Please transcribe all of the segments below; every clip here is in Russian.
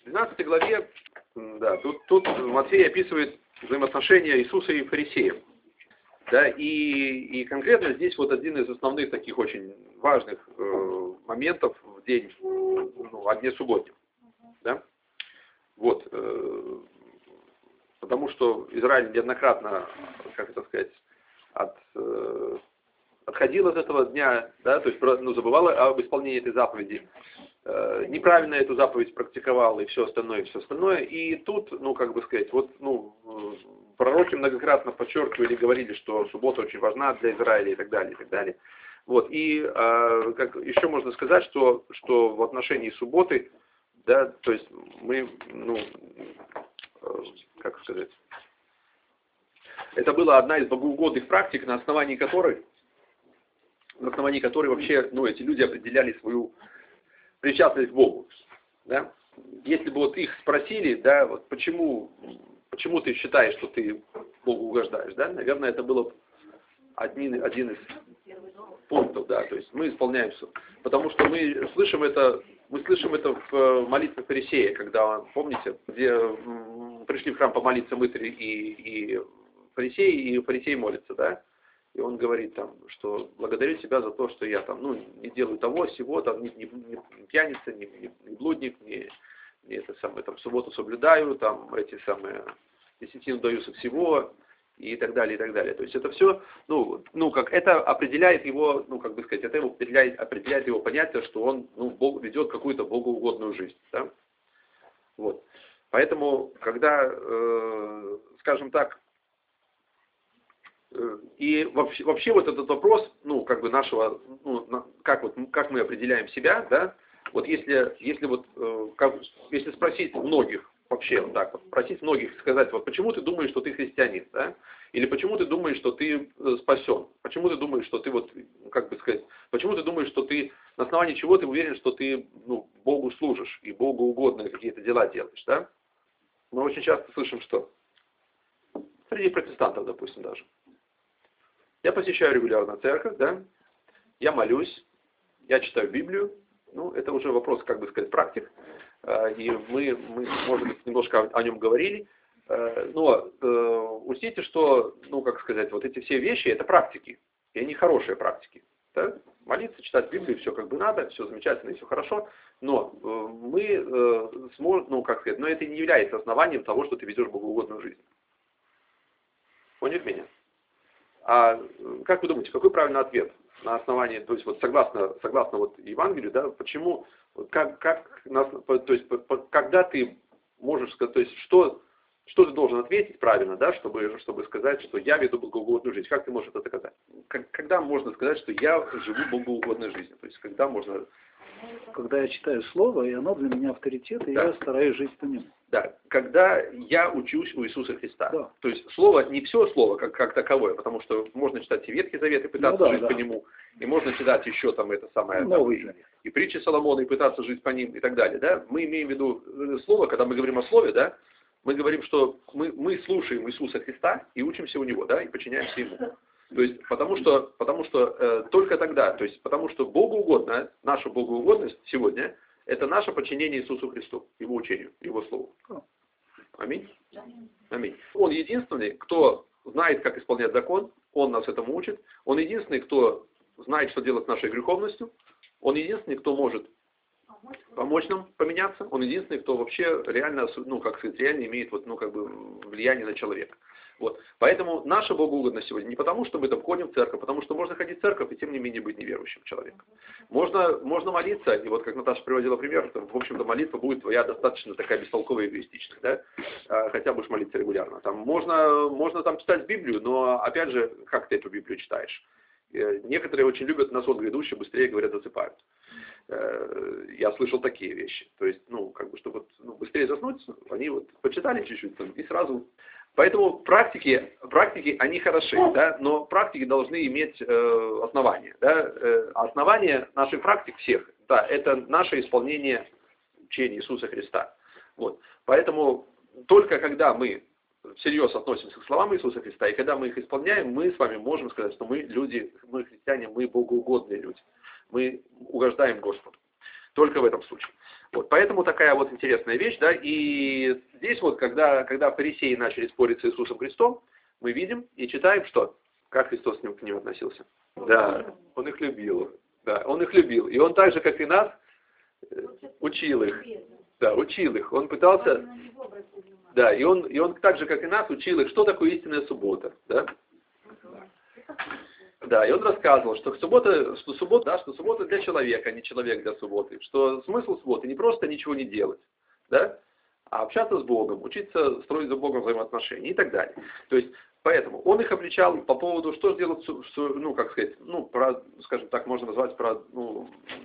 12 главе, да, тут Матфей описывает взаимоотношения Иисуса и фарисеев. Да, и конкретно здесь вот один из основных таких очень важных моментов в день, о дне субботнем. Да? Вот, потому что Израиль неоднократно, как это сказать, отходил от этого дня, да, то есть забывал об исполнении этой заповеди, неправильно эту заповедь практиковал и все остальное, и все остальное. И тут, пророки многократно подчеркивали, говорили, что суббота очень важна для Израиля и так далее, и так далее. Вот, и как еще можно сказать, что в отношении субботы, да, то есть мы, это была одна из богоугодных практик, на основании которой вообще, эти люди определяли свою причастность к Богу. Да? Если бы вот их спросили, да, вот почему ты считаешь, что ты Богу угождаешь, да, наверное, это было один из пунктов, да, то есть мы исполняем все. Потому что мы слышим это в молитве фарисея, когда, помните, где пришли в храм помолиться мытари и фарисей молится, да, и он говорит там, что благодарю тебя за то, что я там, не делаю того, сего, там, не пьяница, не блудник, не это самое, там, субботу соблюдаю, там, эти самые, десятину даю со всего, и так далее, и так далее. То есть это все, это определяет его, определяет его понятие, что он, Бог ведет какую-то богоугодную жизнь, да? Вот. Поэтому, когда, скажем так, и вообще вот этот вопрос, нашего, как мы определяем себя, да, вот если спросить многих, вообще вот так вот, спросить многих, сказать, вот почему ты думаешь, что ты христианин, да, или почему ты думаешь, что ты спасен, почему ты думаешь, что ты почему ты думаешь, что ты, на основании чего ты уверен, что ты, Богу служишь и Богу угодные какие-то дела делаешь, да? Мы очень часто слышим, что среди протестантов, допустим, даже. Я посещаю регулярно церковь, да, я молюсь, я читаю Библию, это уже вопрос, практик, и мы может быть, немножко о нем говорили, но учтите, что, вот эти все вещи, это практики, и они хорошие практики, да? Молиться, читать Библию, все надо, все замечательно и все хорошо, но но это не является основанием того, что ты ведешь богоугодную жизнь. Поняли меня? А как вы думаете, какой правильный ответ на основании, то есть вот согласно вот Евангелию, да, почему, когда ты можешь сказать, то есть что ты должен ответить правильно, да, чтобы сказать, что я веду богоугодную жизнь, как ты можешь это доказать? Когда можно сказать, что я живу богоугодной жизнью, то есть когда можно... Когда я читаю слово, и оно для меня авторитет, и я стараюсь жить по нему. Да, когда я учусь у Иисуса Христа. Да. То есть слово, не все слово как таковое, потому что можно читать и Ветхий Завет и пытаться жить по нему, и можно читать еще там это самое, Новый Завет. И притчи Соломона, и пытаться жить по ним и так далее. Да? Мы имеем в виду слово, когда мы говорим о слове, да, мы говорим, что мы слушаем Иисуса Христа и учимся у Него, да, и подчиняемся Ему. То есть, потому что только тогда, то есть, потому что Богу угодно, наша богоугодность сегодня, это наше подчинение Иисусу Христу, Его учению, Его Слову. Аминь. Аминь. Он единственный, кто знает, как исполнять закон, Он нас этому учит. Он единственный, кто знает, что делать с нашей греховностью. Он единственный, кто может помочь нам поменяться. Он единственный, кто вообще реально, реально имеет влияние на человека. Вот. Поэтому наша богоугодность сегодня не потому, что мы там ходим в церковь, потому что можно ходить в церковь и тем не менее быть неверующим человеком. Можно молиться, и вот как Наташа приводила пример, в общем-то молитва будет твоя достаточно такая бестолковая и эгоистичная, да? Хотя будешь молиться регулярно. Там можно там читать Библию, но опять же, как ты эту Библию читаешь? Некоторые очень любят на сон грядущий, быстрее, говорят, засыпают. Я слышал такие вещи. То есть, чтобы быстрее заснуть, они почитали чуть-чуть и сразу... Поэтому практики, они хороши, да, но практики должны иметь основания. Да. Основание наших практик всех, да, это наше исполнение учения Иисуса Христа. Вот. Поэтому только когда мы всерьез относимся к словам Иисуса Христа, и когда мы их исполняем, мы с вами можем сказать, что мы люди, мы христиане, мы богоугодные люди. Мы угождаем Господу. Только в этом случае. Вот, поэтому такая вот интересная вещь, да, и здесь вот, когда фарисеи начали спорить с Иисусом Христом, мы видим и читаем, что? Как Христос к ним относился. Да, Он их любил. Да, Он их любил. И Он так же, как и нас, учил их. Да, учил их. Он пытался... Да, и он так же, как и нас, учил их, что такое истинная суббота. Да? Да, и он рассказывал, что суббота для человека, а не человек для субботы. Что смысл субботы не просто ничего не делать, да? А общаться с Богом, учиться строить за Богом взаимоотношения и так далее. То есть, поэтому он их обличал по поводу, что делать, ну, как сказать, ну, про, скажем так, можно назвать, про, ну,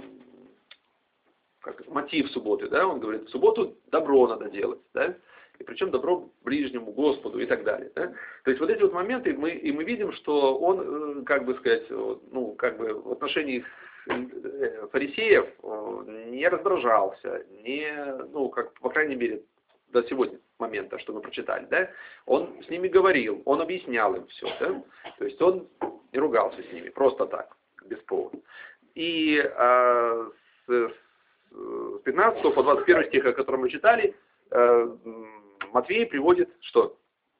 как, мотив субботы, да? Он говорит, в субботу добро надо делать, да? И причем добро ближнему, Господу и так далее. Да? То есть вот эти вот моменты, мы видим, что он, как бы сказать, ну, как бы в отношении фарисеев не раздражался, ну, как, по крайней мере, до сегодня момента, что мы прочитали, да? Он с ними говорил, он объяснял им все, да? То есть он не ругался с ними, просто так, без повода. И с 15 по 21 стих, о котором мы читали, Матфей приводит что?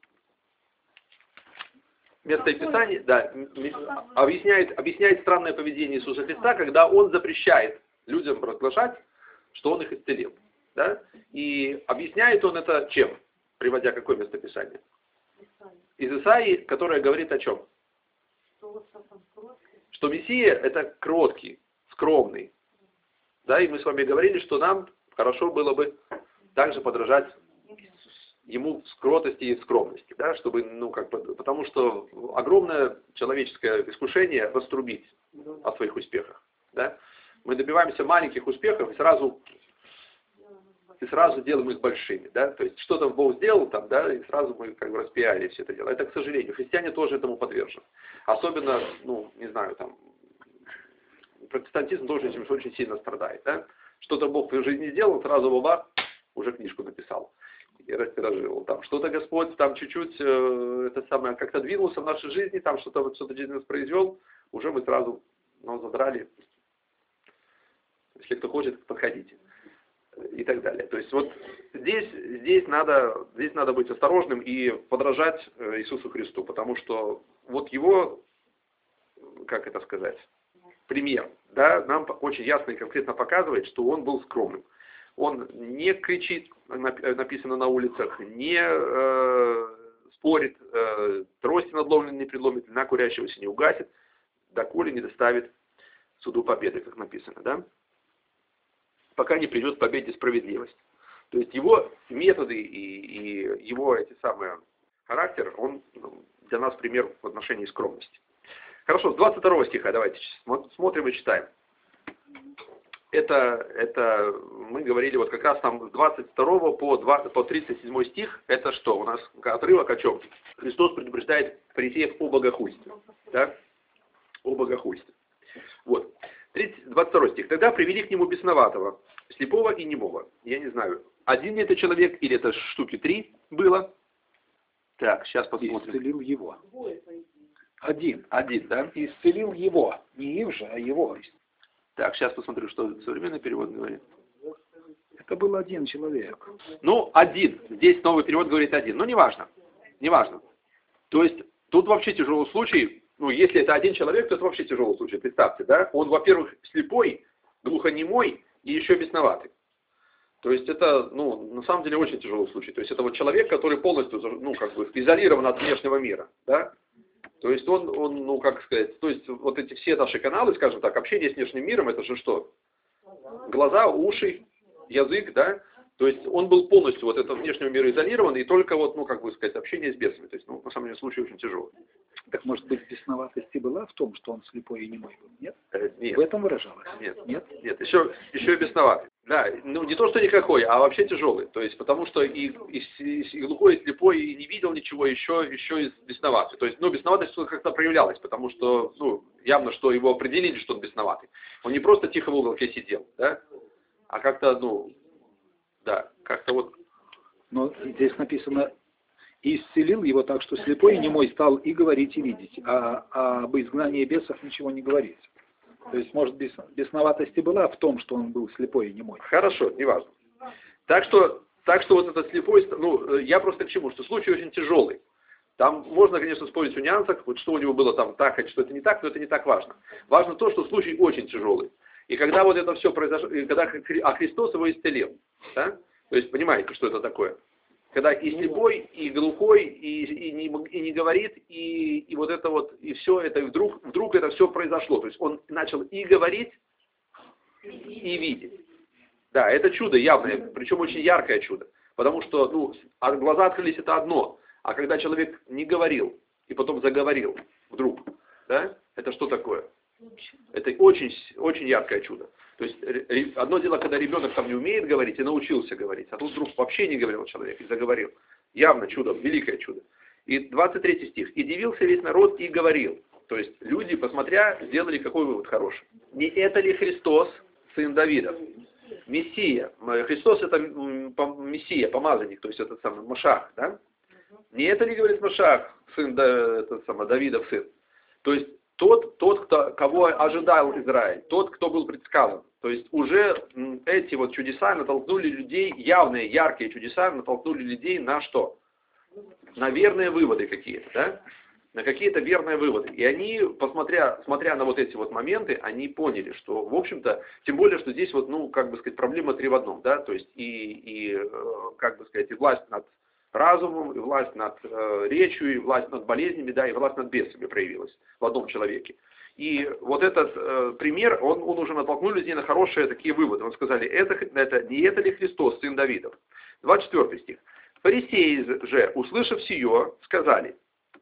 Местописание, да, объясняет странное поведение Иисуса Христа, когда Он запрещает людям разглашать, что Он их исцелил. Да? И объясняет Он это чем? Приводя какое местописание? Из Исаии, которое говорит о чем? Что Мессия это кроткий, скромный. Да, и мы с вами говорили, что нам хорошо было бы также подражать ему в кротости и в скромности, да, чтобы, ну, как бы, потому что огромное человеческое искушение раструбить о своих успехах, да. Мы добиваемся маленьких успехов и сразу делаем их большими, да, то есть что-то Бог сделал там, да, и сразу мы как бы распиарили все это дело. Это, к сожалению, христиане тоже этому подвержены. Особенно, ну, не знаю, там, протестантизм тоже этим очень сильно страдает, да. Что-то Бог в жизни сделал, сразу баба уже книжку написал и растиражировал. Там что-то Господь там чуть-чуть это самое как-то двинулся в нашей жизни, там что-то жизненно произвел, уже мы сразу задрали. Если кто хочет, подходите. И так далее. То есть вот здесь надо быть осторожным и подражать Иисусу Христу, потому что вот его, как это сказать, пример, да, нам очень ясно и конкретно показывает, что он был скромным. Он не кричит, написано на улицах, не спорит, трости надломленной не предломит, на курящегося не угасит, доколе не доставит суду победы, как написано, да? Пока не придет к победе справедливость. То есть его методы и его эти самые характер, он для нас пример в отношении скромности. Хорошо, с 22 стиха давайте смотрим и читаем. Это мы говорили вот как раз там с 22 по 37 стих, это что? У нас отрывок о чем? Христос предупреждает фарисеев о богохульстве. Да? О богохульстве. Вот. 22 стих. Тогда привели к нему бесноватого, слепого и немого. Я не знаю, один ли это человек или это штуки 3 было. Так, сейчас посмотрим. Исцелил его. Один, да? Исцелил его. Не их же, а его. Так, сейчас посмотрю, что современный перевод говорит. Это был один человек. Ну, один. Здесь новый перевод говорит один. Но неважно. Неважно. То есть, тут вообще тяжелый случай. Ну, если это один человек, то это вообще тяжелый случай. Представьте, да? Он, во-первых, слепой, глухонемой и еще бесноватый. То есть, это, ну, на самом деле очень тяжелый случай. То есть, это вот человек, который полностью, ну, как бы, изолирован от внешнего мира, да? То есть он, ну, как сказать, то есть вот эти все наши каналы, скажем так, общение с внешним миром, это же что? Глаза, уши, язык, да? То есть он был полностью вот от внешнего мира изолирован, и только вот, ну, как бы сказать, общение с бесами. То есть, ну, на самом деле, случай очень тяжелый. Так, может быть, бесноватость и была в том, что он слепой и немой был, нет? Нет. В этом выражалось? Нет, еще и бесноватый. Да, ну, не то, что никакой, а вообще тяжелый. То есть, потому что и глухой, и слепой, и не видел ничего, еще и бесноватый. То есть, ну, бесноватость как-то проявлялась, потому что, ну, явно, что его определили, что он бесноватый. Он не просто тихо в уголке сидел, да, а как-то, ну, да, как-то вот. Но здесь написано, и исцелил его так, что слепой и немой стал и говорить, и видеть. А об изгнании бесов ничего не говорится. То есть, может, бесноватость и была в том, что он был слепой и немой. Хорошо, неважно. Так что вот этот слепой, ну, я просто к чему, что случай очень тяжелый. Там можно, конечно, спорить о нюансах, вот что у него было там так, а что это не так, но это не так важно. Важно то, что случай очень тяжелый. И когда вот это все произошло, а Христос его исцелил, да? То есть, понимаете, что это такое? Когда и слепой, и глухой, и не говорит, и вот это вот, и все это, и вдруг это все произошло. То есть он начал и говорить, и видеть. Да, это чудо явное, причем очень яркое чудо. Потому что, ну, глаза открылись, это одно. А когда человек не говорил, и потом заговорил вдруг, да, это что такое? Это очень, очень яркое чудо. То есть одно дело, когда ребенок там не умеет говорить и научился говорить, а тут вдруг вообще не говорил человек и заговорил. Явно чудо, великое чудо. И 23 стих. «И дивился весь народ и говорил». То есть люди, посмотря, сделали какой вывод хороший. «Не это ли Христос, сын Давидов?» Мессия. Христос это Мессия, помазанник, то есть этот самый Машах, да? Не это ли, говорит Машах, сын Давидов сын? То есть тот, кого ожидал Израиль, тот, кто был предсказан. То есть уже эти вот чудеса натолкнули людей, явные, яркие чудеса натолкнули людей на что? На верные выводы какие-то, да? На какие-то верные выводы. И они, смотря на вот эти вот моменты, они поняли, что, в общем-то, тем более, что здесь вот, ну, как бы сказать, проблема три в одном, да? То есть как бы сказать, и власть над разумом, и власть над речью, и власть над болезнями, да, и власть над бесами проявилась в одном человеке. И вот этот пример, он уже натолкнул людей на хорошие такие выводы. Он сказали, не это ли Христос, сын Давидов? 24 стих. Фарисеи же, услышав сие, сказали,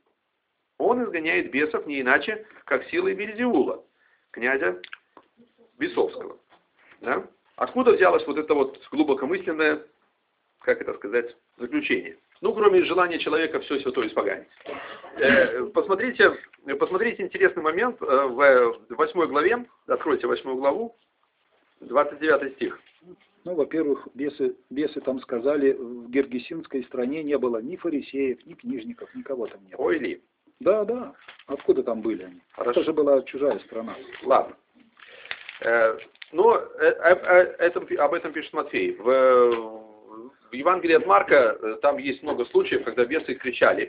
он изгоняет бесов не иначе, как силой Вельзевула, князя бесовского. Да? Откуда взялось вот это вот глубокомысленное, как это сказать, заключение? Ну, кроме желания человека все святое испоганить. Посмотрите интересный момент в 8 главе, откройте 8 главу, 29 стих. Ну, во-первых, бесы там сказали, в Гергесинской стране не было ни фарисеев, ни книжников, никого там не было. Ой ли. Да. Откуда там были они? Хорошо. Это же была чужая страна. Ладно. Но об этом пишет Матфей. В Евангелии от Марка там есть много случаев, когда бесы кричали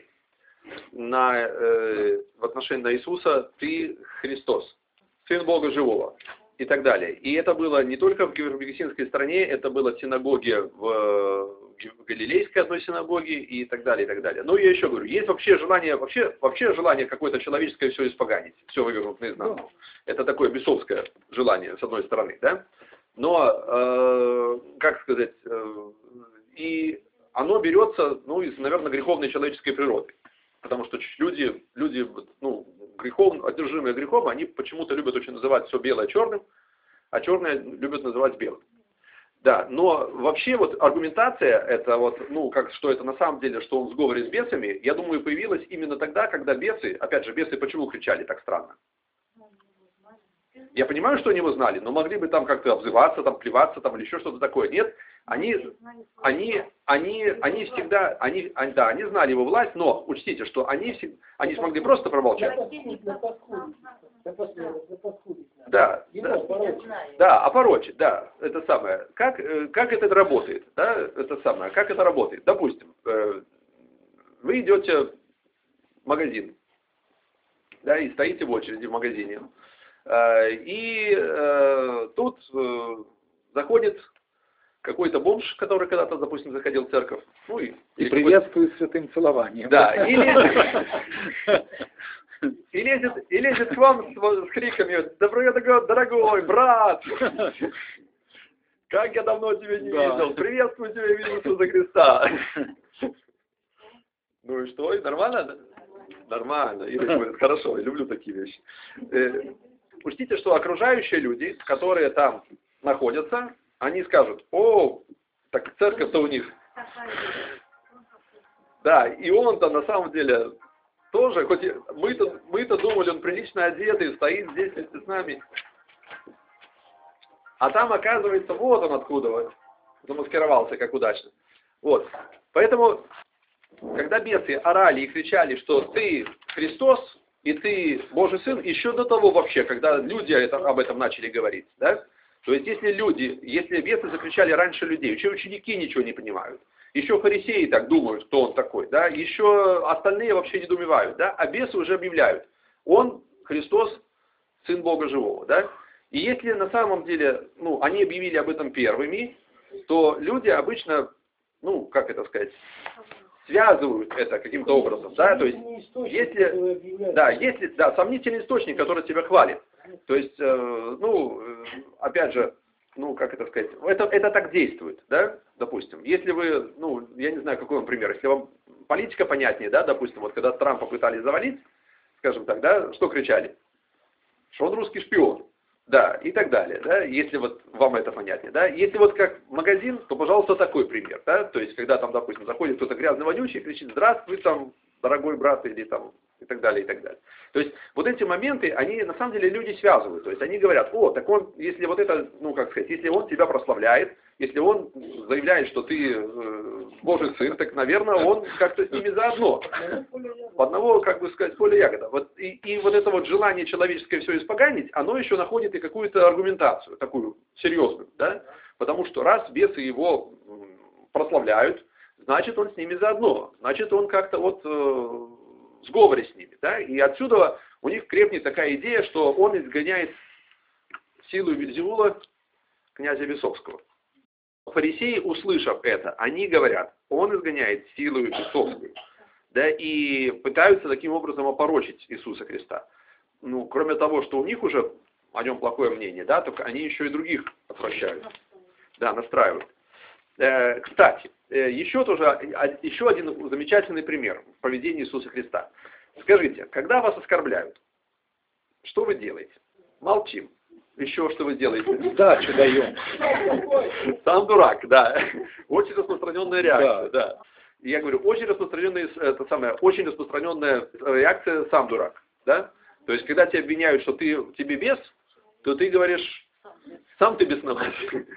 в отношении на Иисуса: «Ты Христос, Сын Бога Живого», и так далее. И это было не только в Гергесинской стране, это было в синагоге, в Галилейской одной синагоге и так далее, и так далее. Но я еще говорю, есть вообще желание какое-то человеческое все испоганить, все вывернуть наизнанку. Это такое бесовское желание, с одной стороны, да? Но, как сказать, и оно берется, ну, из, наверное, греховной человеческой природы. Потому что люди, ну, одержимые грехом, они почему-то любят очень называть все белое черным, а черное любят называть белым. Да, но вообще вот аргументация, это вот, ну, что это на самом деле, что он в сговоре с бесами, я думаю, появилась именно тогда, когда бесы, опять же, бесы почему кричали так странно? Я понимаю, что они его знали, но могли бы там как-то обзываться, там, плеваться, там, или еще что-то такое. Нет, они всегда, они знали его власть, но учтите, что они смогли просто промолчать. Да, опорочить, да, это самое. Как это работает, да, это самое, как это работает? Допустим, вы идете в магазин, да, и стоите в очереди в магазине, и тут заходит какой-то бомж, который когда-то, допустим, заходил в церковь. Ну, и приветствует святым целованием. Да, и лезет к вам с криками: дорогой брат, как я давно тебя не видел, приветствую тебя в имя Иисуса Христа. Ну и что, нормально? Нормально, Ирочка, хорошо, я люблю такие вещи. Учтите, что окружающие люди, которые там находятся, они скажут: о, так церковь-то у них. Да, и он-то на самом деле тоже, хоть мы-то думали, он прилично одетый, стоит здесь вместе с нами. А там, оказывается, вот он откуда замаскировался, как удачно. Вот. Поэтому, когда бесы орали и кричали, что ты Христос, и ты Божий Сын еще до того вообще, когда люди об этом начали говорить, да? То есть если бесы закричали раньше людей, еще ученики ничего не понимают, еще фарисеи так думают, кто он такой, да? Еще остальные вообще недоумевают, да? А бесы уже объявляют, он Христос, Сын Бога Живого, да? И если на самом деле, они объявили об этом первыми, то люди обычно, как это сказать, связывают это каким-то образом, да, то есть, если сомнительный источник, который тебя хвалит, то есть, опять же, как это сказать, это так действует, да, допустим, если вы, я не знаю, какой вам пример, если вам политика понятнее, да, допустим, вот когда Трампа пытались завалить, скажем так, да, что кричали? Что он русский шпион. Да, и так далее, да, если вот вам это понятнее, да, если вот как магазин, то, пожалуйста, такой пример, да, то есть, когда там, допустим, заходит кто-то грязный, вонючий, кричит: здравствуй, там, дорогой брат, или там, и так далее, и так далее. То есть, вот эти моменты, они, на самом деле, люди связывают, то есть, они говорят: так он, если вот это, если он тебя прославляет, если он заявляет, что ты Божий сын, так, наверное, он как-то с ними заодно. В одного, поля ягода. Вот, и вот это вот желание человеческое все испоганить, оно еще находит и какую-то аргументацию, такую серьезную, да? Потому что раз бесы его прославляют, значит, он с ними заодно, значит, он как-то в сговоре с ними, да? И отсюда у них крепнет такая идея, что он изгоняет силу Вельзевула, князя Бесовского. Фарисеи, услышав это, они говорят: он изгоняет силу бесовскую, да, и пытаются таким образом опорочить Иисуса Христа. Кроме того, что у них уже о нем плохое мнение, да, только они еще и других отвращают, да, настраивают. Кстати, еще один замечательный пример в поведении Иисуса Христа. Скажите, когда вас оскорбляют, что вы делаете? Молчим. Еще что вы делаете? Сдачу даем. Сам дурак, да. Очень распространенная реакция, да. И я говорю, очень распространенная реакция сам дурак, да. То есть, когда тебя обвиняют, что тебе бес, то ты говоришь: сам ты беснователь.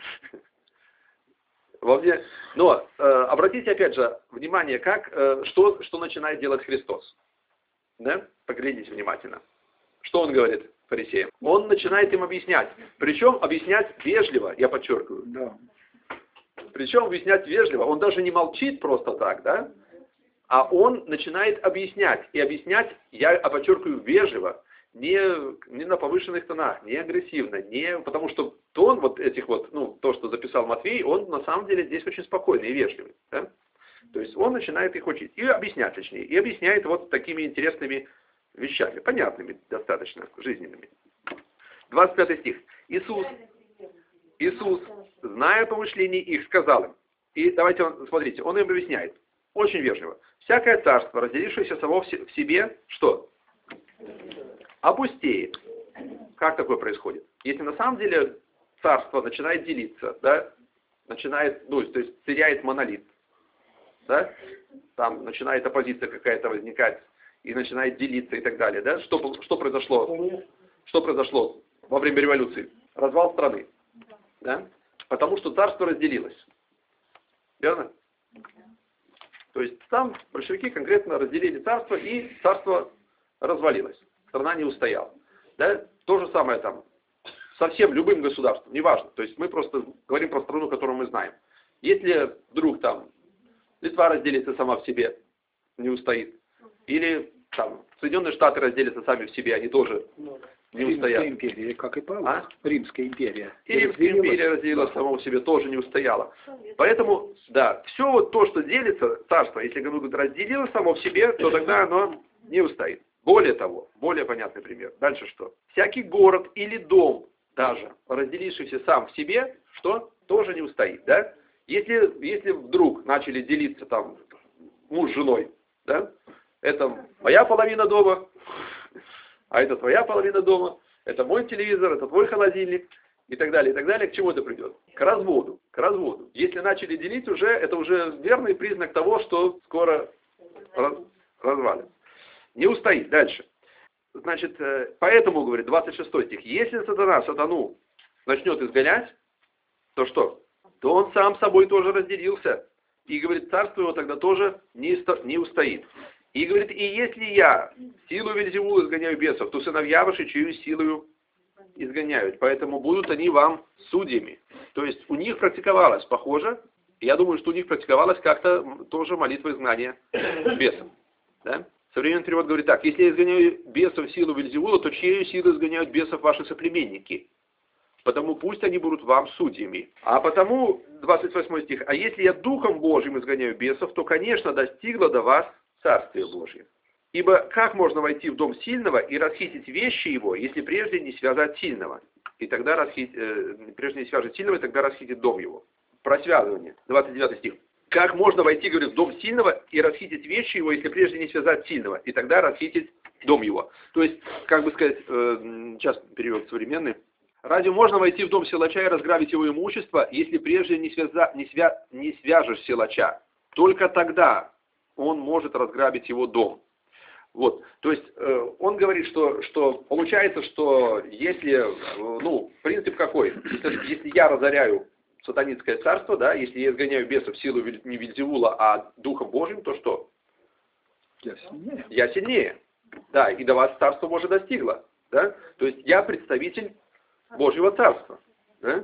Но обратите опять же внимание, что начинает делать Христос. Да? Поглядите внимательно. Что он говорит фарисеям? Он начинает им объяснять. Причем объяснять вежливо, я подчеркиваю. Да. Причем объяснять вежливо. Он даже не молчит просто так, да? А он начинает объяснять. И объяснять, я подчеркиваю, вежливо. Не на повышенных тонах, не агрессивно, потому что тон то, что записал Матвей, он на самом деле здесь очень спокойный и вежливый. Да? То есть он начинает их учить. И объяснять, точнее. И объясняет вот такими интересными вещами, понятными достаточно, жизненными. 25 стих. Иисус, зная помышления их, сказал им. И давайте, смотрите, он им объясняет. Очень вежливо. Всякое царство, разделившееся само в себе, что? Опустеет. Как такое происходит? Если на самом деле царство начинает делиться, да, то есть теряет монолит, да, там начинает оппозиция какая-то возникать, и начинает делиться и так далее, да, что произошло? Что произошло во время революции? Развал страны, да, потому что царство разделилось. Верно? То есть там большевики конкретно разделили царство, и царство развалилось. Страна не устояла. Да? То же самое там со всем любым государством, неважно. То есть мы просто говорим про страну, которую мы знаем. Если вдруг там Литва разделится сама в себе, не устоит. Или там Соединенные Штаты разделятся сами в себе, они тоже не устоят. Римская империя, как и Павел. Римская империя. И Римская империя разделилась сама в себе, тоже не устояла. Поэтому, да, все вот то, что делится, царство, если разделилось само в себе, то тогда оно не устоит. Более того, более понятный пример. Дальше что? Всякий город или дом, даже разделившийся сам в себе, что? Тоже не устоит, да? Если вдруг начали делиться там муж с женой, да? Это моя половина дома, а это твоя половина дома, это мой телевизор, это твой холодильник, и так далее, к чему это придет? К разводу. Если начали делить уже, это уже верный признак того, что скоро развалится. Не устоит. Дальше. Значит, поэтому, говорит, 26 стих, если сатану начнет изгонять, то что? То он сам собой тоже разделился. И, говорит, царство его тогда тоже не устоит. И говорит, и если я силу Вельзевула изгоняю бесов, то сыновья ваши чью силою изгоняют. Поэтому будут они вам судьями. То есть у них практиковалось, похоже, я думаю, что у них практиковалось как-то тоже молитва изгнания бесов. Да? Современный перевод говорит так: если я изгоняю бесов в силу Вельзевула, то чьей силой изгоняют бесов ваши соплеменники? Потому пусть они будут вам судьями. А потому, 28 стих, а если я Духом Божьим изгоняю бесов, то, конечно, достигло до вас Царствие Божье. Ибо как можно войти в дом сильного и расхитить вещи его, если прежде не связать сильного? И тогда прежде не свяжет сильного, и тогда расхитит дом его. Про связывание, 29 стих. Как можно войти, говорит, в дом сильного и расхитить вещи его, если прежде не связать сильного, и тогда расхитить дом его? То есть, как бы сказать, сейчас перевод современный. Разве можно войти в дом силача и разграбить его имущество, если прежде не свяжешь силача? Только тогда он может разграбить его дом. Вот, то есть он говорит, что получается, что если, принцип какой? Если я разоряю сатанинское царство, да, если я изгоняю бесов в силу не Вельзевула, а Духом Божьим, то что? Я сильнее. Я сильнее. Да, и до вас царство Божие достигло. Да? То есть я представитель Божьего царства. Да?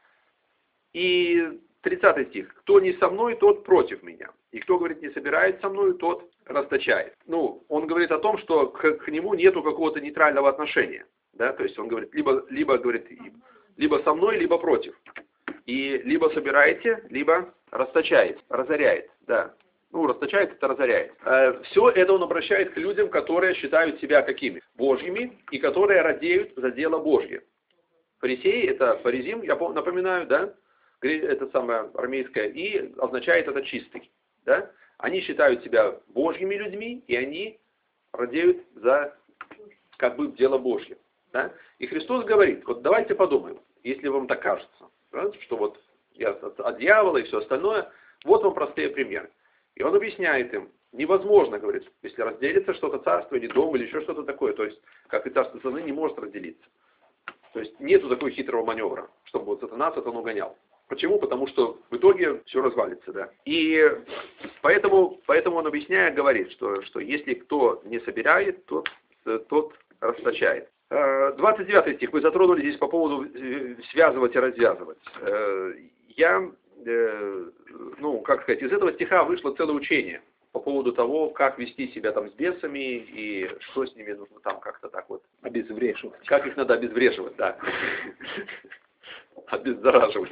И 30 стих. Кто не со мной, тот против меня. И кто, говорит, не собирает со мной, тот расточает. Он говорит о том, что к нему нету какого-то нейтрального отношения. Да? То есть он говорит, либо со мной, либо против. И либо собираете, либо расточает, разоряет. Да. Расточает, это разоряет. Все это он обращает к людям, которые считают себя какими? Божьими, и которые радеют за дело Божье. Фарисеи, это фаризим, я напоминаю, да? Это самое арамейское, и означает это чистый. Да? Они считают себя Божьими людьми, и они радеют за как бы дело Божье. Да? И Христос говорит, вот давайте подумаем, если вам так кажется, да, что вот я от дьявола и все остальное, вот вам простые примеры. И он объясняет им, невозможно, говорит, если разделится что-то царство или дом или еще что-то такое, то есть, как и царство сатаны не может разделиться. То есть нету такого хитрого маневра, чтобы вот сатану гонял. Почему? Потому что в итоге все развалится, да. И поэтому он, объясняя, говорит, что если кто не собирает, тот расточает. 29 стих. Вы затронули здесь по поводу связывать и развязывать. Из этого стиха вышло целое учение по поводу того, как вести себя там с бесами и что с ними нужно там как-то так вот обезвреживать. Как их надо обезвреживать, да. Обеззараживать.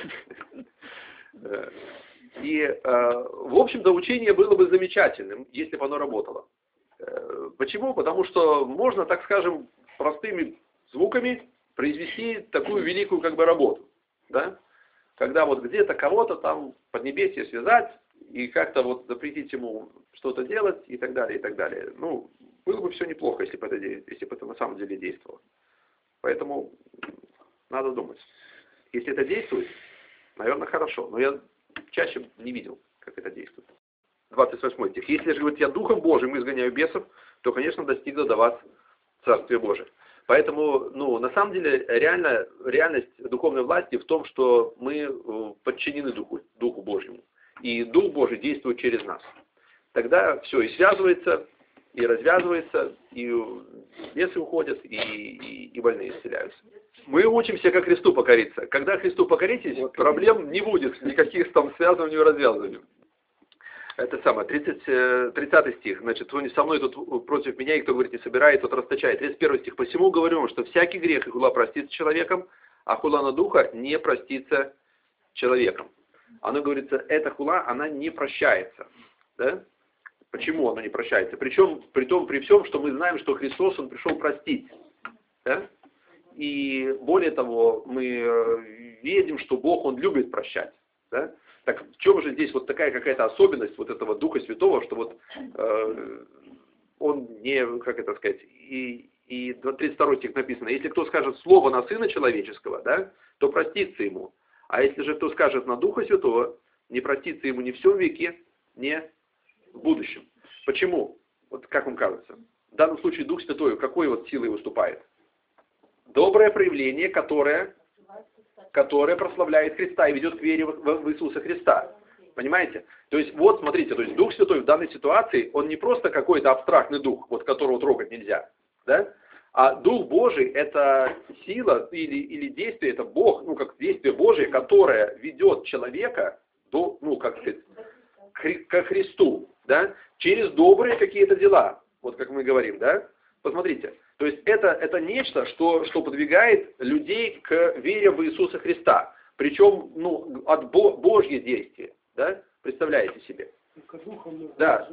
И, в общем-то, учение было бы замечательным, если бы оно работало. Почему? Потому что можно, так скажем, простыми звуками произвести такую великую как бы работу. Да? Когда вот где-то кого-то там поднебесье связать и как-то вот запретить ему что-то делать и так далее, и так далее. Было бы все неплохо, если бы это на самом деле действовало. Поэтому надо думать. Если это действует, наверное, хорошо. Но я чаще не видел, как это действует. 28 стих. Если же, говорит, я Духом Божьим изгоняю бесов, то, конечно, достигло до вас Царствие Божие. Поэтому, на самом деле, реальность духовной власти в том, что мы подчинены Духу Божьему. И Дух Божий действует через нас. Тогда все и связывается, и развязывается, и бесы уходят, и больные исцеляются. Мы учимся, как Христу покориться. Когда Христу покоритесь, проблем не будет, никаких там связываний и развязываний. Это самое, 30 стих. Значит, кто не со мной, тот против меня, и кто, говорит, не собирает, тот расточает. 31 стих. Посему говорю вам, что всякий грех и хула простится человеком, а хула на духа не простится человеком. Оно говорится, эта хула, она не прощается. Да? Почему она не прощается? Причем, при всем, что мы знаем, что Христос, Он пришел простить. Да? И более того, мы видим, что Бог, Он любит прощать. Да? Так в чем же здесь вот такая какая-то особенность вот этого Духа Святого, что вот Он не, как это сказать, и 32 стих написано, если кто скажет слово на Сына Человеческого, да, то простится ему. А если же кто скажет на Духа Святого, не простится ему ни в всем веке, ни в будущем. Почему? Вот как вам кажется? В данном случае Дух Святой какой вот силой выступает? Доброе проявление, которое прославляет Христа и ведет к вере в Иисуса Христа. Понимаете? То есть, вот смотрите, то есть Дух Святой в данной ситуации, он не просто какой-то абстрактный дух, вот которого трогать нельзя, да? А Дух Божий — это сила или действие, это Бог, ну, как действие Божие, которое ведет человека до, ну, как сказать, ко Христу, да? Через добрые какие-то дела, вот как мы говорим, да? Посмотрите, то есть это нечто, что подвигает людей к вере в Иисуса Христа. Причем, ну, от Божье действие, да? Представляете себе? Да.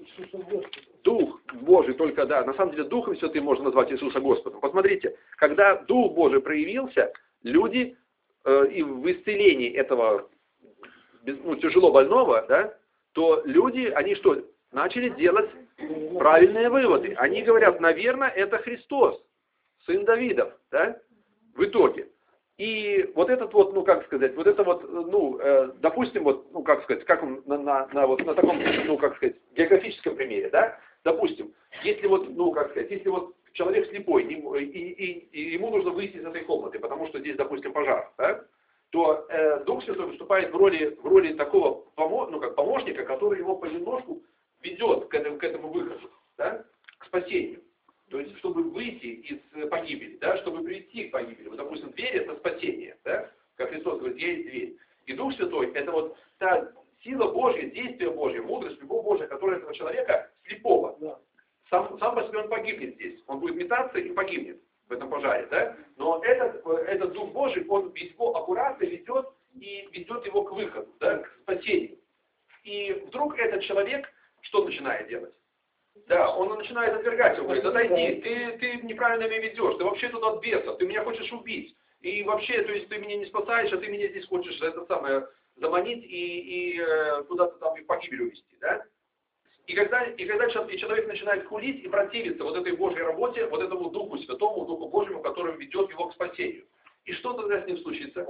Дух Божий только, да, на самом деле Духом Святым можно назвать Иисуса Господом. Посмотрите, когда Дух Божий проявился, люди и в исцелении этого, ну, тяжело больного, да, то люди, они что, начали делать правильные выводы. Они говорят, наверное, это Христос, сын Давидов, да, в итоге. И вот этот вот, ну, как сказать, вот это вот, ну, допустим, вот, ну, как сказать, как он вот на таком, ну, как сказать, географическом примере, да, допустим, если вот, ну, как сказать, если вот человек слепой, и ему нужно выйти из этой комнаты, потому что здесь, допустим, пожар, да, то Дух Святой выступает в роли такого, ну, как помощника, который его понемножку ведет к этому выходу, да, к спасению. То есть, чтобы выйти из погибели, да, чтобы привести к погибели. Вот, допустим, дверь — это спасение, да, как Христос говорит, есть дверь. И Дух Святой — это вот та сила Божья, действие Божье, мудрость, любовь Божья, которая этого человека слепого. Да. Сам по себе он погибнет здесь. Он будет метаться и погибнет в этом пожаре, да. Но этот Дух Божий, он его аккуратно ведет и ведет его к выходу, да, к спасению. И вдруг этот человек что начинает делать? Да, он начинает отвергать его, говорит, отойди, ты неправильно меня ведешь, ты вообще тут от бесов, ты меня хочешь убить. И вообще, то есть ты меня не спасаешь, а ты меня здесь хочешь это самое заманить и куда-то там и в погибель увести, да? И когда человек начинает хулить и противиться вот этой Божьей работе, вот этому Духу Святому, Духу Божьему, который ведет его к спасению. И что тогда с ним случится?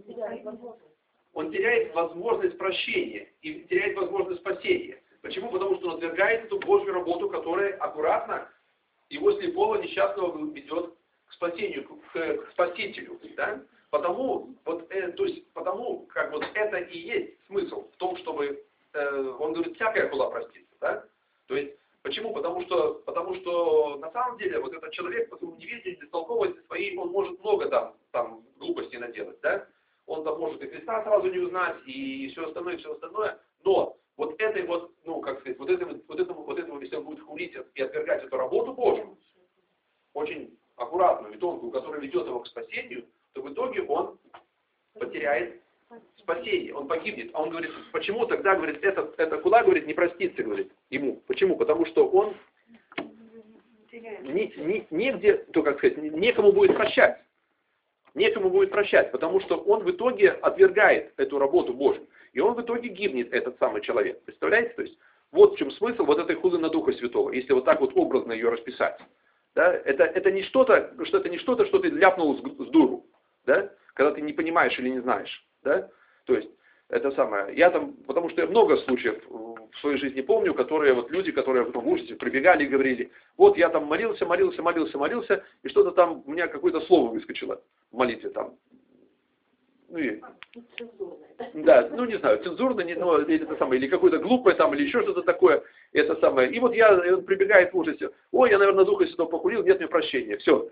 Он теряет возможность прощения и теряет возможность спасения. Почему? Потому что он отвергает эту Божью работу, которая аккуратно его слепого несчастного ведет к спасению, к Спасителю. Да? Потому как вот это и есть смысл в том, чтобы, он говорит, всякая хула простится. Да? То есть, почему? Потому что на самом деле вот этот человек по своему неведению, бестолковости своей, он может много там глупостей наделать. Да? Он там может и Христа сразу не узнать, и все остальное, но вот этой вот, ну, как сказать, вот этому, если он будет хулить и отвергать эту работу Божью, очень аккуратную и тонкую, которая ведет его к спасению, то в итоге он потеряет спасение, он погибнет. А он говорит, почему тогда, говорит, эта хула, говорит, не простится, говорит, ему. Почему? Потому что он негде, то, как сказать, некому будет прощать. Некому будет прощать, потому что он в итоге отвергает эту работу Божью. И он в итоге гибнет, этот самый человек. Представляете? То есть, вот в чем смысл вот этой хулы на Духа Святого, если вот так вот образно ее расписать. Да? Это не что-то, что ты ляпнул с дуру, да? Когда ты не понимаешь или не знаешь. Да? То есть, это самое. Потому что я много случаев в своей жизни помню, которые вот люди, которые в ужасе прибегали и говорили, вот я там молился, и что-то там у меня какое-то слово выскочило в молитве там. Ну, да, ну не знаю, цензурно, или это самое, или какое-то глупое там, или еще что-то такое, это самое. И вот он прибегает в ужасе, ой, я, наверное, Духа Святого похулил, нет мне прощения, все.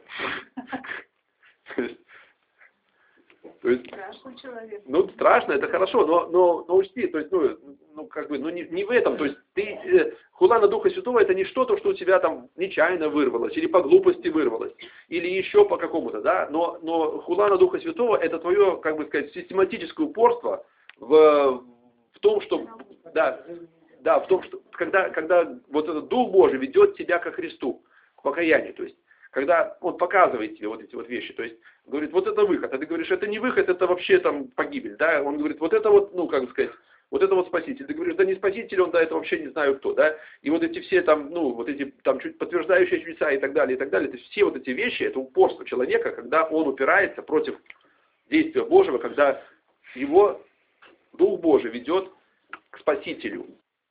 То есть, страшный человек. Ну, страшно, это хорошо, но учти, то есть, не в этом, то есть, хула на Духа Святого, это не что-то, что у тебя там нечаянно вырвалось, или по глупости вырвалось, или еще по какому-то, да, но хула на Духа Святого, это твое, как бы сказать, систематическое упорство в том, что, в том, что, когда вот этот Дух Божий ведет тебя ко Христу, к покаянию, то есть, когда он показывает тебе вот эти вот вещи, то есть, говорит, вот это выход, а ты говоришь, это не выход, это вообще там погибель, да, он говорит, вот это вот, ну, как сказать, вот это вот спаситель, ты говоришь, да не спаситель, он, да, это вообще не знаю кто, да, и вот эти все там, ну, вот эти там чуть подтверждающие чудеса и так далее, то есть все вот эти вещи, это упорство человека, когда он упирается против действия Божьего, когда его Дух Божий ведет к Спасителю.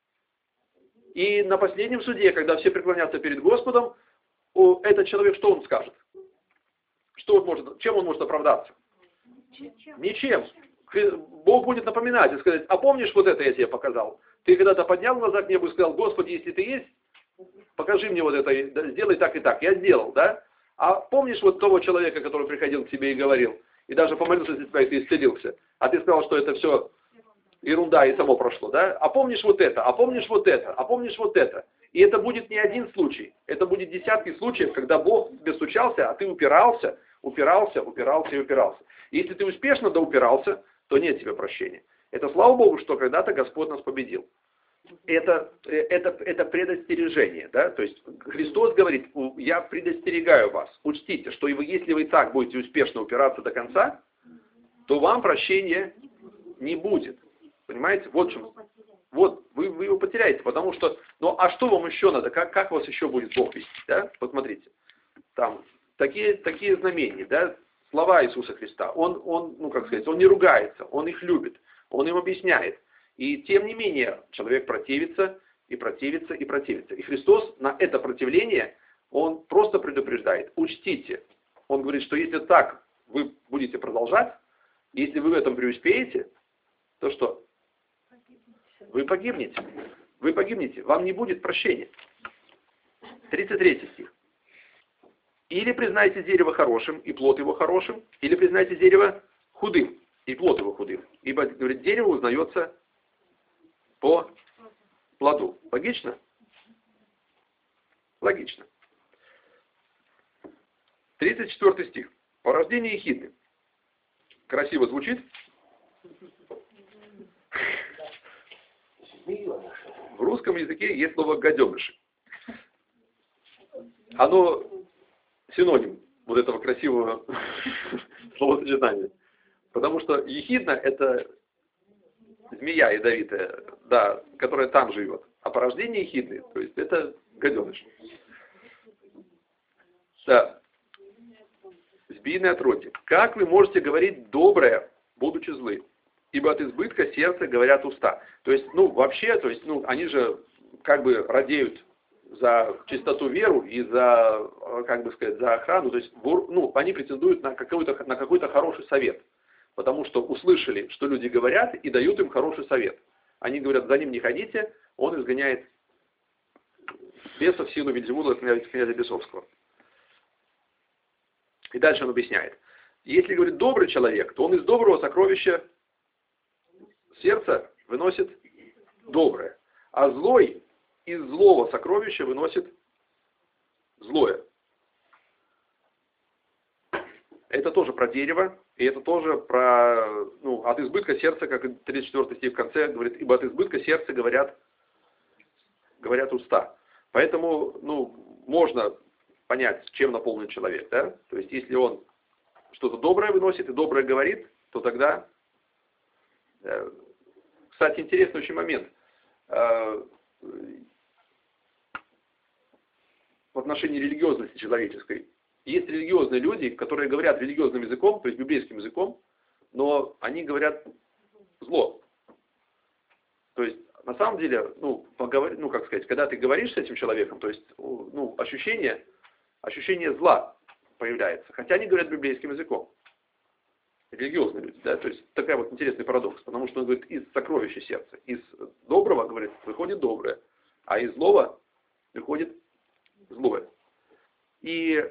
И на последнем суде, когда все преклонятся перед Господом, этот человек, что он скажет? Чем он может оправдаться? Ничем. Бог будет напоминать и сказать, а помнишь, вот это я тебе показал? Ты когда-то поднял глаза к небу и сказал, Господи, если ты есть, покажи мне вот это, сделай так и так. Я сделал, да? А помнишь вот того человека, который приходил к тебе и говорил, и даже помолился за тебя, и ты исцелился, а ты сказал, что это все ерунда и само прошло, да? А помнишь вот это, а помнишь вот это, а помнишь вот это? И это будет не один случай, это будет десятки случаев, когда Бог тебе стучался, а ты упирался. Если ты успешно доупирался, то нет тебе прощения. Это слава Богу, что когда-то Господь нас победил. Это предостережение, да? То есть Христос говорит, я предостерегаю вас, учтите, что если вы так будете успешно упираться до конца, то вам прощения не будет. Понимаете? Вот в чем. Вот, вы его потеряете, потому что, ну а что вам еще надо? Как вас еще будет Бог вести? Да? Посмотрите. Там такие знамения, да? Слова Иисуса Христа. Он, ну как сказать, он не ругается, он их любит, он им объясняет. И тем не менее, человек противится, и противится, и противится. И Христос на это противление, он просто предупреждает. Учтите. Он говорит, что если так вы будете продолжать, если вы в этом преуспеете, то что? Вы погибнете. Вы погибнете. Вам не будет прощения. 33 стих. Или признайте дерево хорошим, и плод его хорошим, или признайте дерево худым, и плод его худым. Ибо, говорит, дерево узнается по плоду. Логично? Логично. 34 стих. Порождение ехидны. Красиво звучит? В русском языке есть слово «гаденыши». Оно синоним вот этого красивого словосочетания. Потому что ехидна – это змея ядовитая, да, которая там живет. А порождение ехидны, то есть это гаденыш. Да. Змеиное отродье. Как вы можете говорить доброе, будучи злы? Ибо от избытка сердца говорят уста. То есть, ну, вообще, то есть, ну, они же как бы радеют за чистоту веру и за, как бы сказать, за охрану. То есть, ну, они претендуют на какой-то хороший совет. Потому что услышали, что люди говорят, и дают им хороший совет. Они говорят, за ним не ходите, он изгоняет бесов в силу Вельзевула, князя Бесовского. И дальше он объясняет. Если, говорит, добрый человек, то он из доброго сокровища сердца выносит доброе. А злой из злого сокровища выносит злое. Это тоже про дерево, и это тоже про, ну, от избытка сердца, как 34 стих в конце говорит, ибо от избытка сердца говорят уста. Поэтому, ну, можно понять, чем наполнен человек, да? То есть, если он что-то доброе выносит и доброе говорит, то тогда... Кстати, интересный очень момент. В отношении религиозности человеческой. Есть религиозные люди, которые говорят религиозным языком, то есть библейским языком, но они говорят зло. То есть, на самом деле, ну, как сказать, когда ты говоришь с этим человеком, то есть, ну, ощущение зла появляется. Хотя они говорят библейским языком. Религиозные люди, да, то есть такой вот интересный парадокс, потому что он говорит, из сокровища сердца, из доброго, говорит, выходит доброе, а из злого выходит злое. И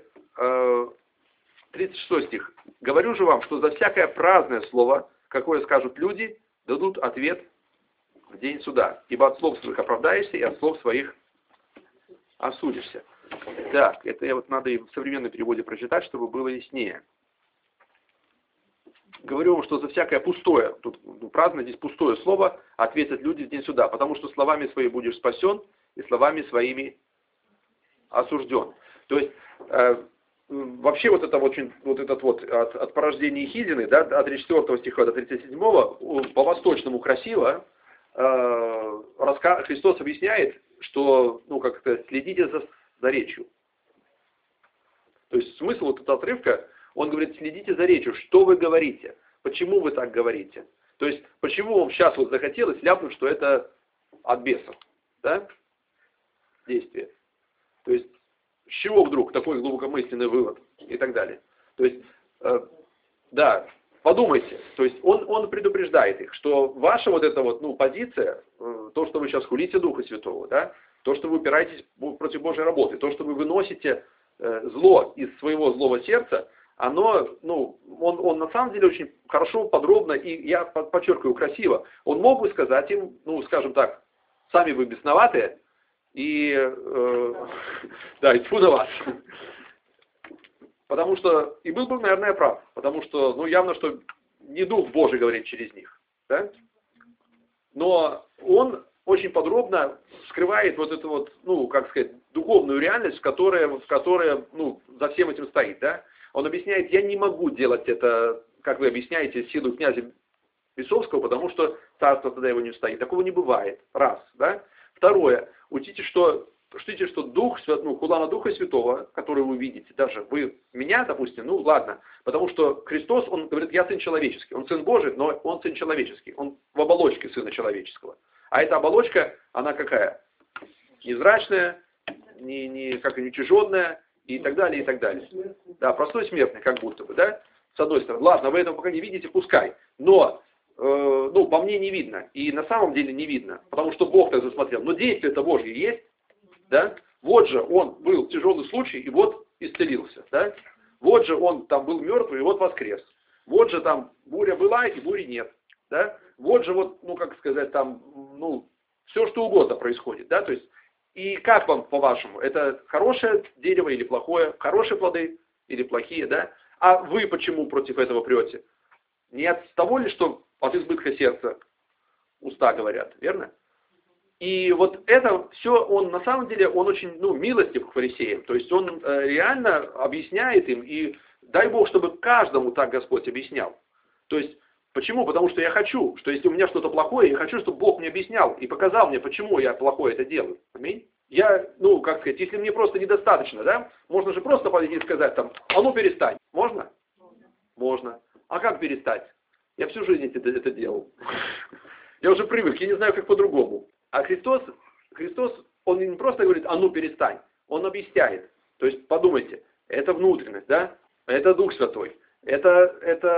36 стих. Говорю же вам, что за всякое праздное слово, какое скажут люди, дадут ответ в день суда. Ибо от слов своих оправдаешься, и от слов своих осудишься. Так, это вот надо и в современном переводе прочитать, чтобы было яснее. Говорю вам, что за всякое пустое, тут праздно здесь пустое слово, ответят люди в день суда, потому что словами своими будешь спасен, и словами своими осужден. То есть, вообще вот это от порождения ехидны, да, от 34 стиха до 37 по-восточному красиво Христос объясняет, что, ну, как-то следите за речью. То есть смысл вот этого отрывка, он говорит, следите за речью, что вы говорите, почему вы так говорите. То есть, почему вам сейчас вот захотелось ляпнуть, что это от бесов, да, действие. То есть, с чего вдруг такой глубокомысленный вывод и так далее. То есть, да, подумайте. То есть он предупреждает их, что ваша вот эта вот, позиция, то, что вы сейчас хулите Духа Святого, да, то, что вы упираетесь против Божьей работы, то, что вы выносите зло из своего злого сердца, оно, он на самом деле очень хорошо, подробно, и я подчеркиваю, красиво. Он мог бы сказать им, скажем так, сами вы бесноватые, и, да, и тьфу на вас. Потому что, и был бы, наверное, прав, потому что, явно, что не Дух Божий говорит через них, да? Но он очень подробно скрывает вот эту вот, духовную реальность, которая за всем этим стоит, да? Он объясняет, я не могу делать это, как вы объясняете, силу князя Бесовского, потому что царство тогда его не стоит. Такого не бывает. Раз, да? Второе, учтите, что Дух, хула на Духа Святого, который вы видите, даже вы меня, допустим, ладно, потому что Христос, он говорит, я Сын Человеческий. Он Сын Божий, но он Сын Человеческий. Он в оболочке Сына Человеческого. А эта оболочка, она какая? Невзрачная, не утяжённая, и так далее, и так далее. Да, простой смертный, как будто бы, да? С одной стороны. Ладно, вы этого пока не видите, пускай. Но, по мне не видно. И на самом деле не видно. Потому что Бог так засмотрел. Но действие-то Божье есть. Да? Вот же он был тяжелый случай, и вот исцелился. Да? Вот же он там был мертвый, и вот воскрес. Вот же там буря была, и бури нет. Да? Вот же все что угодно происходит. Да? То есть, и как вам, по-вашему, это хорошее дерево или плохое? Хорошие плоды или плохие, да? А вы почему против этого прете? Не от того ли, что от избытка сердца уста говорят, верно? И вот это все, он на самом деле, он очень, милостив к фарисеям. То есть он реально объясняет им, и дай Бог, чтобы каждому так Господь объяснял. То есть, почему? Потому что я хочу, что если у меня что-то плохое, я хочу, чтобы Бог мне объяснял и показал мне, почему я плохое это делаю. Аминь. Я, если мне просто недостаточно, да, можно же просто подойти и сказать там, перестань. Можно? Можно. А как перестать? Я всю жизнь это делал. Я уже привык, я не знаю, как по-другому. А Христос, он не просто говорит, перестань. Он объясняет. То есть, подумайте, это внутренность, да? Это Дух Святой. Это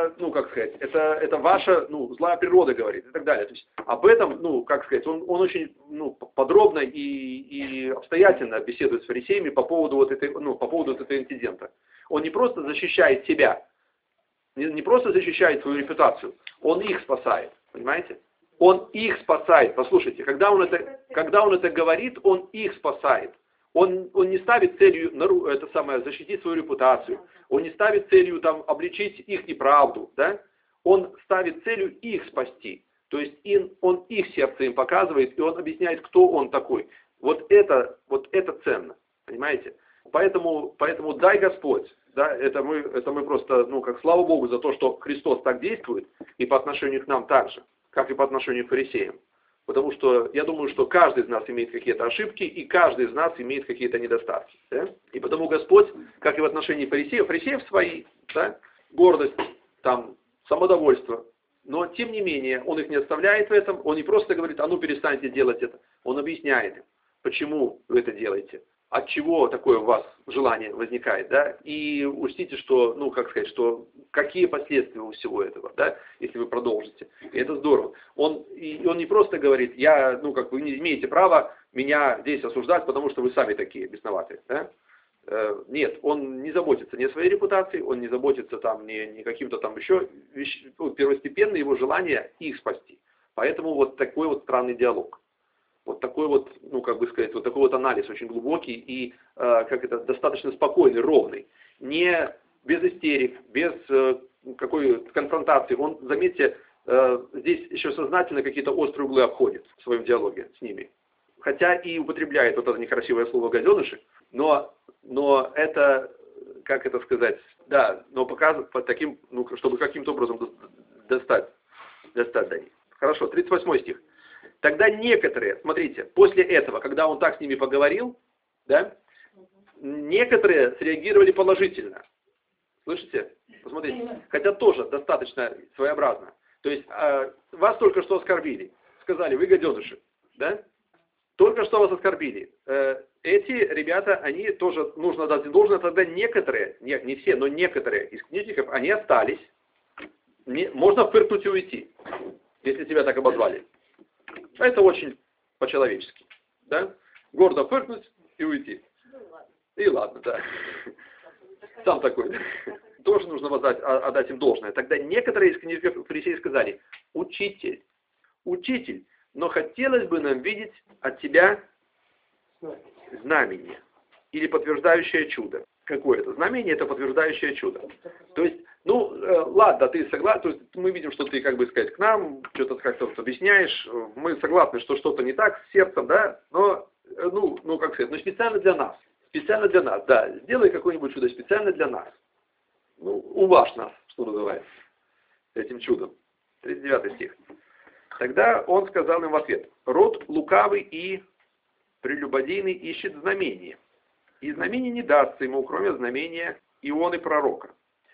ваша, злая природа говорит и так далее. То есть, об этом, он очень, подробно и обстоятельно беседует с фарисеями по поводу этого инцидента. Он не просто защищает себя, не просто защищает свою репутацию, он их спасает, понимаете? Он их спасает. Послушайте, когда он это говорит, он их спасает. Он не ставит целью защитить свою репутацию. Он не ставит целью обличить их неправду. Да? Он ставит целью их спасти. То есть он их сердце им показывает, и он объясняет, кто он такой. Вот это ценно. Понимаете? Поэтому дай Господь. Да, это мы просто, слава Богу за то, что Христос так действует, и по отношению к нам так же, как и по отношению к фарисеям. Потому что я думаю, что каждый из нас имеет какие-то ошибки, и каждый из нас имеет какие-то недостатки. Да? И потому Господь, как и в отношении фарисеев свои, да, гордость, самодовольство. Но тем не менее, Он их не оставляет в этом, Он не просто говорит, перестаньте делать это. Он объясняет им, почему вы это делаете, от чего такое у вас желание возникает, да, и учтите, что, что какие последствия у всего этого, да, если вы продолжите. И это здорово. Он не просто говорит, вы не имеете права меня здесь осуждать, потому что вы сами такие бесноватые, да. Нет, он не заботится ни о своей репутации, он не заботится ни каким-то еще первостепенно его желание их спасти. Поэтому вот такой вот странный диалог. Вот такой вот, вот такой вот анализ очень глубокий и, достаточно спокойный, ровный. Не без истерик, без какой конфронтации. Он, заметьте, здесь еще сознательно какие-то острые углы обходит в своем диалоге с ними. Хотя и употребляет вот это некрасивое слово «гаденыши», но это, но показывает по таким, чтобы каким-то образом достать до них. Хорошо, 38 стих. Тогда некоторые, смотрите, после этого, когда он так с ними поговорил, да, некоторые среагировали положительно. Слышите? Посмотрите. Хотя тоже достаточно своеобразно. То есть, вас только что оскорбили. Сказали, вы гаденыши. Да? Только что вас оскорбили. Эти ребята, они тоже, нужно дать должное, тогда некоторые, не все, но некоторые из книжников, они остались. можно фыркнуть и уйти, если тебя так обозвали. Это очень по-человечески. Да? Гордо фыркнуть и уйти. И ладно, да. Сам такой. Тоже нужно отдать им должное. Тогда некоторые из книжников фарисеев сказали: учитель, но хотелось бы нам видеть от тебя знамение или подтверждающее чудо. Какое это? Знамение — это подтверждающее чудо. То есть, ладно, ты согласен, то есть мы видим, что ты, как бы сказать, к нам что-то как-то объясняешь, мы согласны, что что-то не так с сердцем, да, но, как сказать, специально для нас, да, сделай какое-нибудь чудо специально для нас. Уважь нас, что называется, этим чудом. 39 стих. Тогда он сказал им в ответ: род лукавый и прелюбодейный ищет знамение, и знамение не дастся ему, кроме знамения Ионы пророка.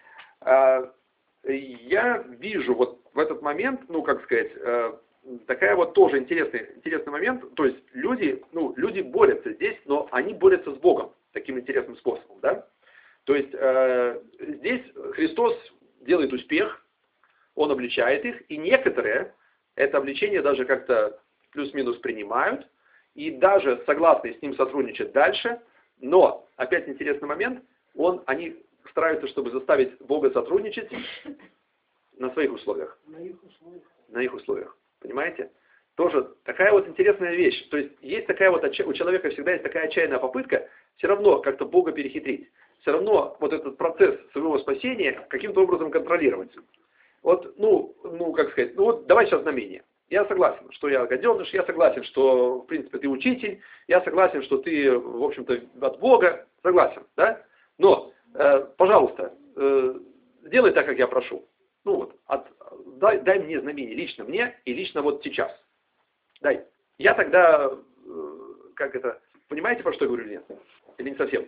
Я вижу вот в этот момент, такая вот тоже интересный момент, то есть люди борются здесь, но они борются с Богом таким интересным способом, да? То есть здесь Христос делает успех, Он обличает их, и некоторые это обличение даже как-то плюс-минус принимают, и даже согласны с Ним сотрудничать дальше, но, опять интересный момент, они стараются, чтобы заставить Бога сотрудничать на своих условиях. На их условиях. Понимаете? Тоже такая вот интересная вещь. То есть есть такая вот, у человека всегда есть такая отчаянная попытка все равно как-то Бога перехитрить. Все равно вот этот процесс своего спасения каким-то образом контролировать. Вот, давай сейчас знамение. Я согласен, что я гаденыш, я согласен, что, в принципе, ты учитель, я согласен, что ты, в общем-то, от Бога, согласен, да? Но, пожалуйста, сделай так, как я прошу. Дай мне знамение, лично мне и лично вот сейчас. Дай. Я тогда, понимаете, про что я говорю или нет? Или не совсем?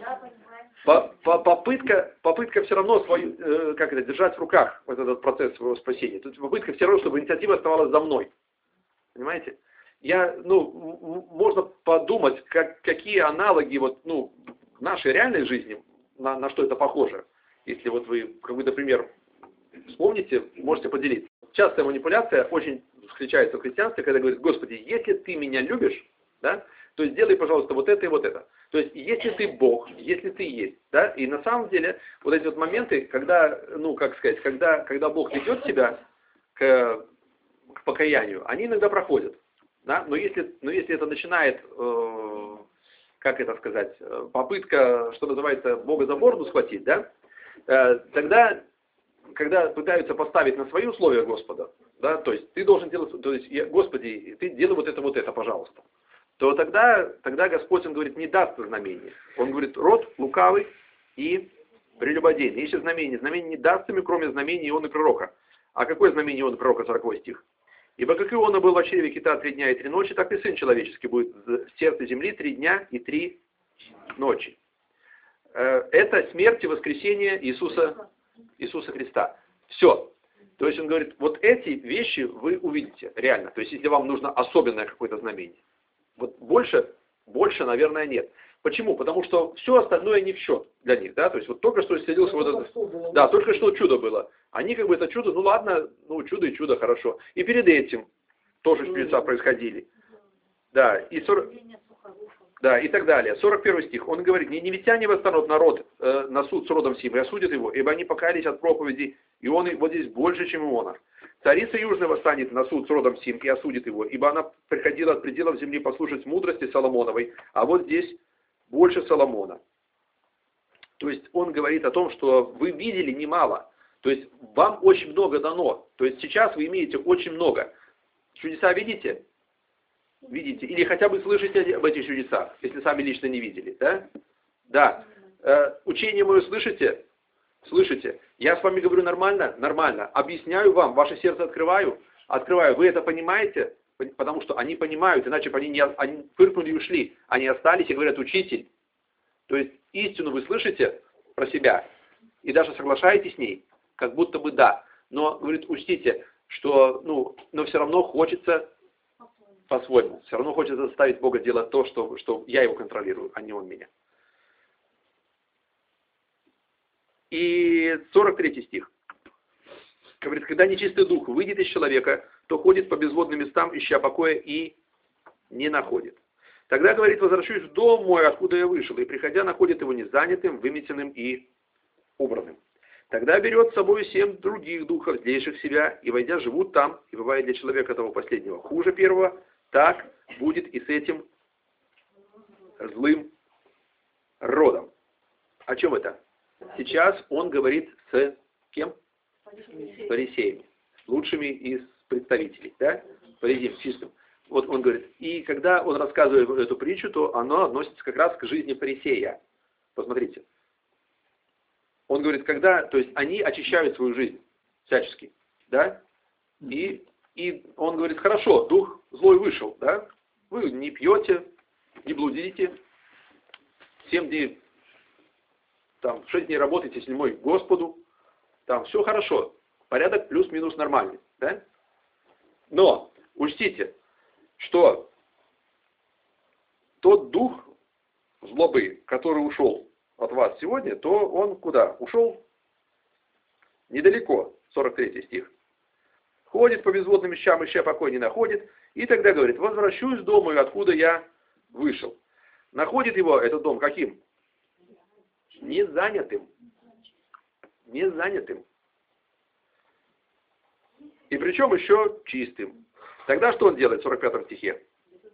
Попытка все равно свою, держать в руках вот этот процесс своего спасения. Тут попытка все равно, чтобы инициатива оставалась за мной. Понимаете? Можно подумать, какие аналоги в нашей реальной жизни, на что это похоже. Если вот вы какой-то пример вспомните, можете поделиться. Частая манипуляция очень встречается в христианстве, когда говорит: Господи, если ты меня любишь, да, то сделай, пожалуйста, вот это и вот это. То есть, если ты Бог, если ты есть, да, и на самом деле, вот эти вот моменты, когда, когда Бог ведет тебя к покаянию, они иногда проходят, да, но если это начинает, попытка, что называется, Бога за бороду схватить, да, тогда, когда пытаются поставить на свои условия Господа, да, то есть, ты должен делать, Господи, ты делай вот это, пожалуйста, то тогда Господь, Он говорит, не даст знамения. Он говорит: род лукавый и прелюбодейный ищет знамение. Знамение не даст им, кроме знамения Ионы пророка. А какое знамение Ионы пророка? 40 стих. Ибо как Иона был в чреве кита 3 дня и 3 ночи, так и Сын Человеческий будет в сердце земли 3 дня и 3 ночи. Это смерть и воскресение Иисуса Христа. Все. То есть он говорит, вот эти вещи вы увидите реально. То есть если вам нужно особенное какое-то знамение. Вот больше, наверное, нет. Почему? Потому что все остальное не в счет для них, да, то есть вот только что исцелился вот это, да, только что чудо было. Они это чудо, ладно, чудо и чудо, хорошо. И перед этим тоже чудеса происходили. Да, и так далее. 41 стих. Он говорит: ниневитяне восстанут народ на суд с родом сим и осудят его, ибо они покаялись от проповеди, и он вот здесь больше, чем Иона. Царица Южная восстанет на суд с родом сим и осудит его, ибо она приходила от пределов земли послушать мудрости Соломоновой, а вот здесь больше Соломона. То есть он говорит о том, что вы видели немало, то есть вам очень много дано, то есть сейчас вы имеете очень много. Чудеса видите? Видите? Или хотя бы слышите об этих чудесах, если сами лично не видели, да? Да. Учение мое слышите? Слышите? Я с вами говорю нормально? Нормально. Объясняю вам, ваше сердце открываю. Вы это понимаете? Потому что они понимают, иначе бы они фыркнули и ушли. Они остались и говорят: учитель. То есть истину вы слышите про себя и даже соглашаетесь с ней, как будто бы да. Но, говорит, учтите, что, но все равно хочется по-своему. Все равно хочется заставить Бога делать то, что я его контролирую, а не он меня. И 43 стих. Говорит, когда нечистый дух выйдет из человека, то ходит по безводным местам, ища покоя, и не находит. Тогда, говорит, возвращусь в дом мой, откуда я вышел, и, приходя, находит его незанятым, выметенным и убранным. Тогда берет с собой 7 других духов, злейших себя, и, войдя, живут там, и бывает для человека того последнего хуже первого, так будет и с этим злым родом. О чем это? Сейчас он говорит с кем? С фарисеями, лучшими из представителей, да? Фарисеям чистым. Вот он говорит, и когда он рассказывает эту притчу, то оно относится как раз к жизни фарисея. Посмотрите. Он говорит, когда, то есть они очищают свою жизнь всячески, да? И он говорит, хорошо, дух злой вышел, да? Вы не пьете, не блудите, 7 дней, там, 6 дней работаете, 7-й Господу, там все хорошо, порядок плюс-минус нормальный, да? Но учтите, что тот дух злобы, который ушел от вас сегодня, то он куда? Ушел недалеко, 43 стих. Ходит по безводным вещам, ища покой не находит, и тогда говорит, возвращусь в дом, откуда я вышел. Находит его, этот дом, каким? Незанятым. Незанятым. И причем еще чистым. Тогда что он делает в 45 стихе?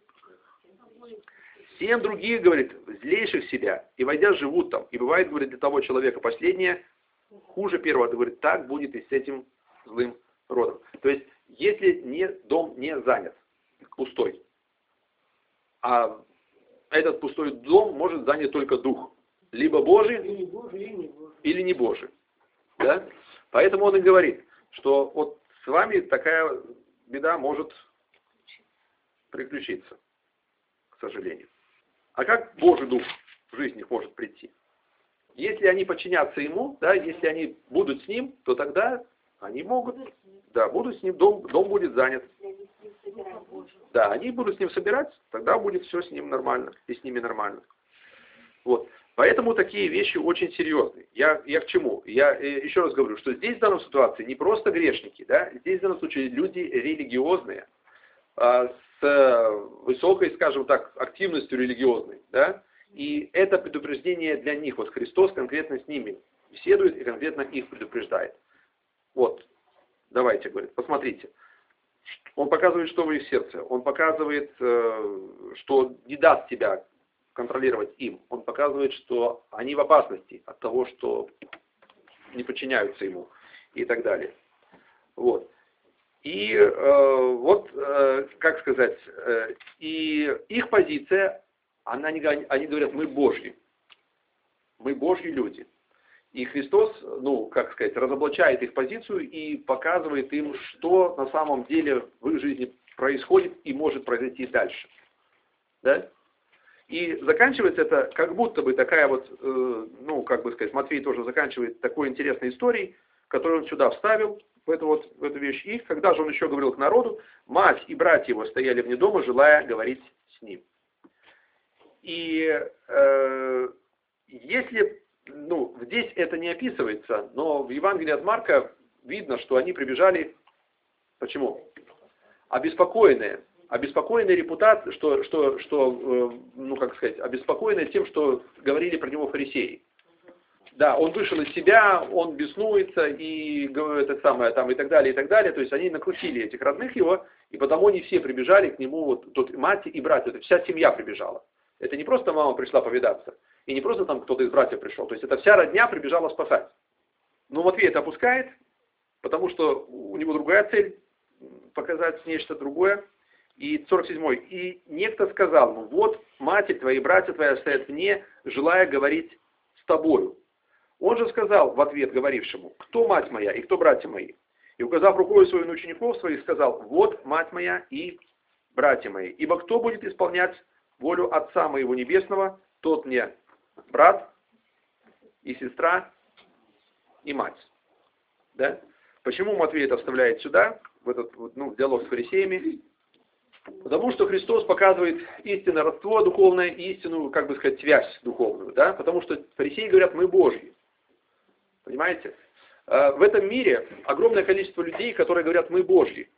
7 других, говорит, злейших себя, и войдя, живут там. И бывает, говорит, для того человека последнее, хуже первого, говорит, так будет и с этим злым родом. То есть, если дом не занят, пустой, а этот пустой дом может занять только дух, либо Божий, или не Божий. Да? Поэтому он и говорит, что вот с вами такая беда может приключиться, к сожалению. А как Божий Дух в жизнь их может прийти? Если они подчинятся Ему, да, если они будут с Ним, то тогда они могут, да, будут с Ним, дом будет занят. Да, они будут с Ним собирать, тогда будет все с Ним нормально, и с ними нормально. Вот. Поэтому такие вещи очень серьезные. Я к чему? Я еще раз говорю, что здесь в данной ситуации не просто грешники, да, здесь в данном случае люди религиозные, с высокой, скажем так, активностью религиозной, да, и это предупреждение для них. Вот Христос конкретно с ними беседует и конкретно их предупреждает. Вот, давайте, говорит, посмотрите. Он показывает, что в их сердце. Он показывает, что не даст себя контролировать им. Он показывает, что они в опасности от того, что не подчиняются ему и так далее. Вот. И как сказать, и их позиция, они говорят, мы Божьи. Мы Божьи люди. И Христос, как сказать, разоблачает их позицию и показывает им, что на самом деле в их жизни происходит и может произойти дальше. Да? И заканчивается это как будто бы такая вот, как бы сказать, Матфей тоже заканчивает такой интересной историей, которую он сюда вставил, в эту вещь. И когда же он еще говорил к народу, мать и братья его стояли вне дома, желая говорить с ним. И если, здесь это не описывается, но в Евангелии от Марка видно, что они прибежали, почему? Обеспокоенные репутацией, обеспокоенные тем, что говорили про него фарисеи. Да, он вышел из себя, он беснуется и это самое там и так далее, и так далее. То есть они накрутили этих родных его, и потому они все прибежали к нему, тут мать и братья, это вся семья прибежала. Это не просто мама пришла повидаться, и не просто там кто-то из братьев пришел. То есть это вся родня прибежала спасать. Но Матфей это опускает, потому что у него другая цель, показать нечто другое. И 47-й. И некто сказал ему, вот матерь твоя и братья твои стоят вне, желая говорить с тобою. Он же сказал в ответ говорившему, кто мать моя и кто братья мои? И указав рукой свою на учеников своих, сказал, вот мать моя и братья мои. Ибо кто будет исполнять волю Отца моего Небесного, тот мне брат и сестра и мать. Да? Почему Матвей это вставляет сюда, в этот диалог с фарисеями? Потому что Христос показывает истинное родство духовное и истинную, как бы сказать, связь духовную. Да? Потому что фарисеи говорят, мы Божьи. Понимаете? В этом мире огромное количество людей, которые говорят, мы Божьи.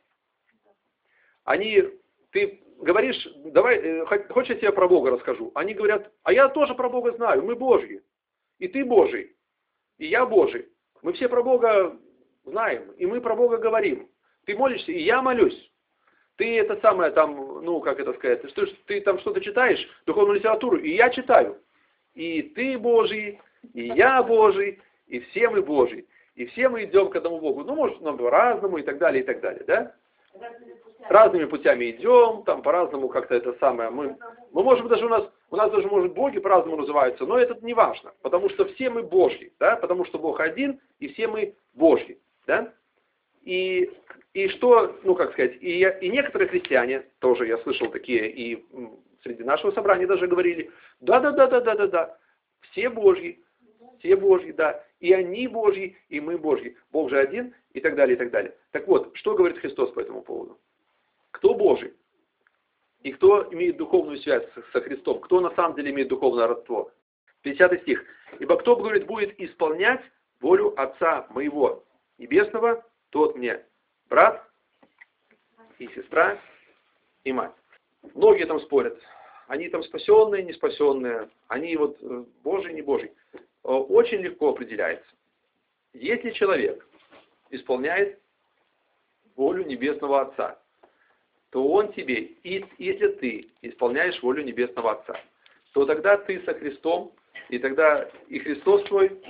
Ты говоришь, давай, хочешь я тебе про Бога расскажу? Они говорят, а я тоже про Бога знаю, мы Божьи. И ты Божий, и я Божий. Мы все про Бога знаем, и мы про Бога говорим. Ты молишься, и я молюсь. Ты это самое там, ну, как это сказать, ты там что-то читаешь, духовную литературу, и я читаю. И ты Божий, и я Божий, и все мы Божьи. И все мы идем к одному Богу. Ну, может, нам по-разному и так далее, да? Разными путями идем, там по-разному как-то это самое. Мы можем даже у нас даже, может, боги по-разному называются, но это не важно, потому что все мы Божьи, да, потому что Бог один, и все мы Божьи, да. И что, ну, как сказать, и некоторые христиане, тоже я слышал такие, и среди нашего собрания даже говорили, да, все Божьи, да, и они Божьи, и мы Божьи, Бог же один, и так далее, и так далее. Так вот, что говорит Христос по этому поводу? Кто Божий? И кто имеет духовную связь со Христом? Кто на самом деле имеет духовное родство? 50 стих. «Ибо кто, говорит, будет исполнять волю Отца моего Небесного, тот мне брат и сестра и мать». Многие там спорят. Они там спасенные, не спасенные. Они вот Божий, не Божий. Очень легко определяется. Если человек исполняет волю Небесного Отца, то Он тебе, если ты исполняешь волю Небесного Отца, то тогда ты со Христом, и тогда и Христос твой,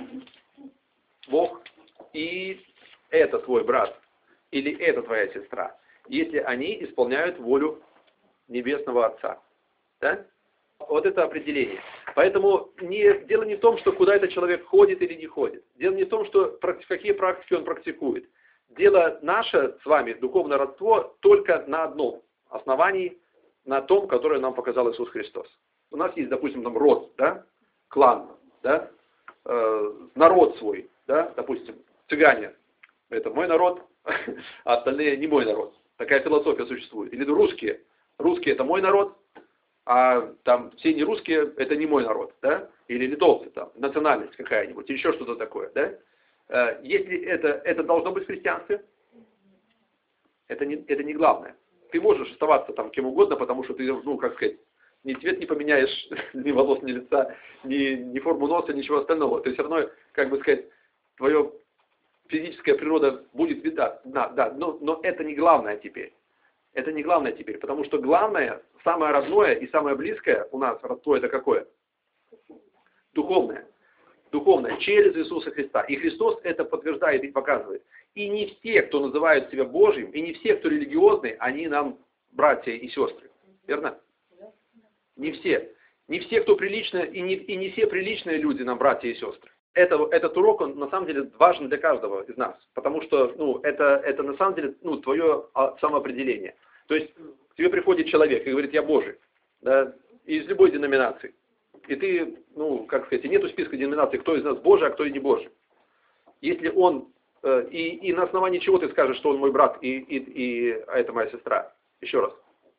Бог, и это твой брат, или это твоя сестра, если они исполняют волю Небесного Отца. Да? Вот это определение. Поэтому дело не в том, что куда этот человек ходит или не ходит. Дело не в том, что какие практики он практикует. Дело наше с вами, духовное родство, только на одном основании, на том, которое нам показал Иисус Христос. У нас есть, допустим, там род, да, клан, да, народ свой, да, допустим, цыгане, это мой народ, а остальные не мой народ. Такая философия существует. Или русские это мой народ, а там все не русские, это не мой народ, да, или литовцы, там, национальность какая-нибудь, или еще что-то такое, да. Если это должно быть в христианстве, это не главное. Ты можешь оставаться там кем угодно, потому что ты, ну, как сказать, ни цвет не поменяешь, ни волос, ни лица, ни форму носа, ничего остального. Ты все равно, как бы сказать, твоя физическая природа будет видна, да, но это не главное теперь. Это не главное теперь, потому что главное, самое родное и самое близкое у нас родство это какое? Духовное. Духовное, через Иисуса Христа. И Христос это подтверждает и показывает. И не все, кто называют себя Божьим, и не все, кто религиозный, они нам братья и сестры. Верно? Не все. Не все, кто прилично, и не все приличные люди нам братья и сестры. Этот урок, он на самом деле важен для каждого из нас. Потому что, ну, это на самом деле, ну, твое самоопределение. То есть, к тебе приходит человек и говорит, я Божий. Да, из любой деноминации. И ты, ну, как сказать, нету списка деноминаций, кто из нас Божий, а кто и не Божий. Если он, и на основании чего ты скажешь, что он мой брат, а это моя сестра? Еще раз.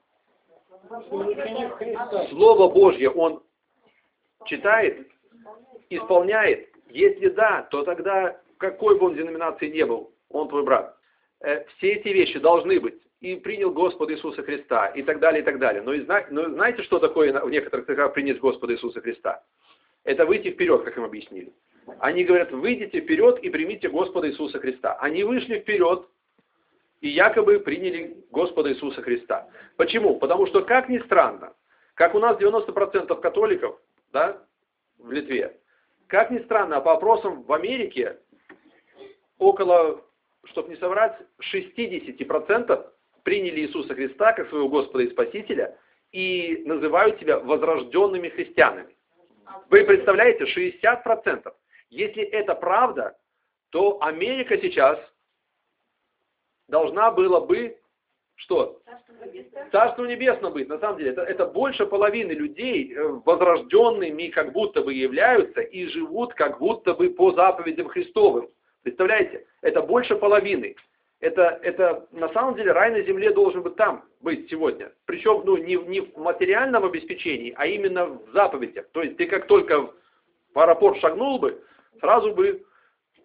Слово Божье он читает, исполняет. Если да, то тогда, какой бы он деноминации не был, он твой брат. Все эти вещи должны быть. И принял Господа Иисуса Христа, и так далее, и так далее. Но знаете, что такое в некоторых церквях принять Господа Иисуса Христа? Это выйти вперед, как им объяснили. Они говорят, выйдите вперед и примите Господа Иисуса Христа. Они вышли вперед и якобы приняли Господа Иисуса Христа. Почему? Потому что, как ни странно, как у нас 90% католиков, да, в Литве, как ни странно, по опросам в Америке около, чтобы не соврать, 60% приняли Иисуса Христа как своего Господа и Спасителя и называют себя возрожденными христианами. Вы представляете, 60%. Если это правда, то Америка сейчас должна была бы, что? Царство Небесное быть. На самом деле, это больше половины людей возрожденными как будто бы являются и живут как будто бы по заповедям Христовым. Представляете? Это больше половины. Это на самом деле рай на земле должен быть там быть сегодня. Причем не в материальном обеспечении, а именно в заповедях. То есть ты как только в аэропорт шагнул бы, сразу бы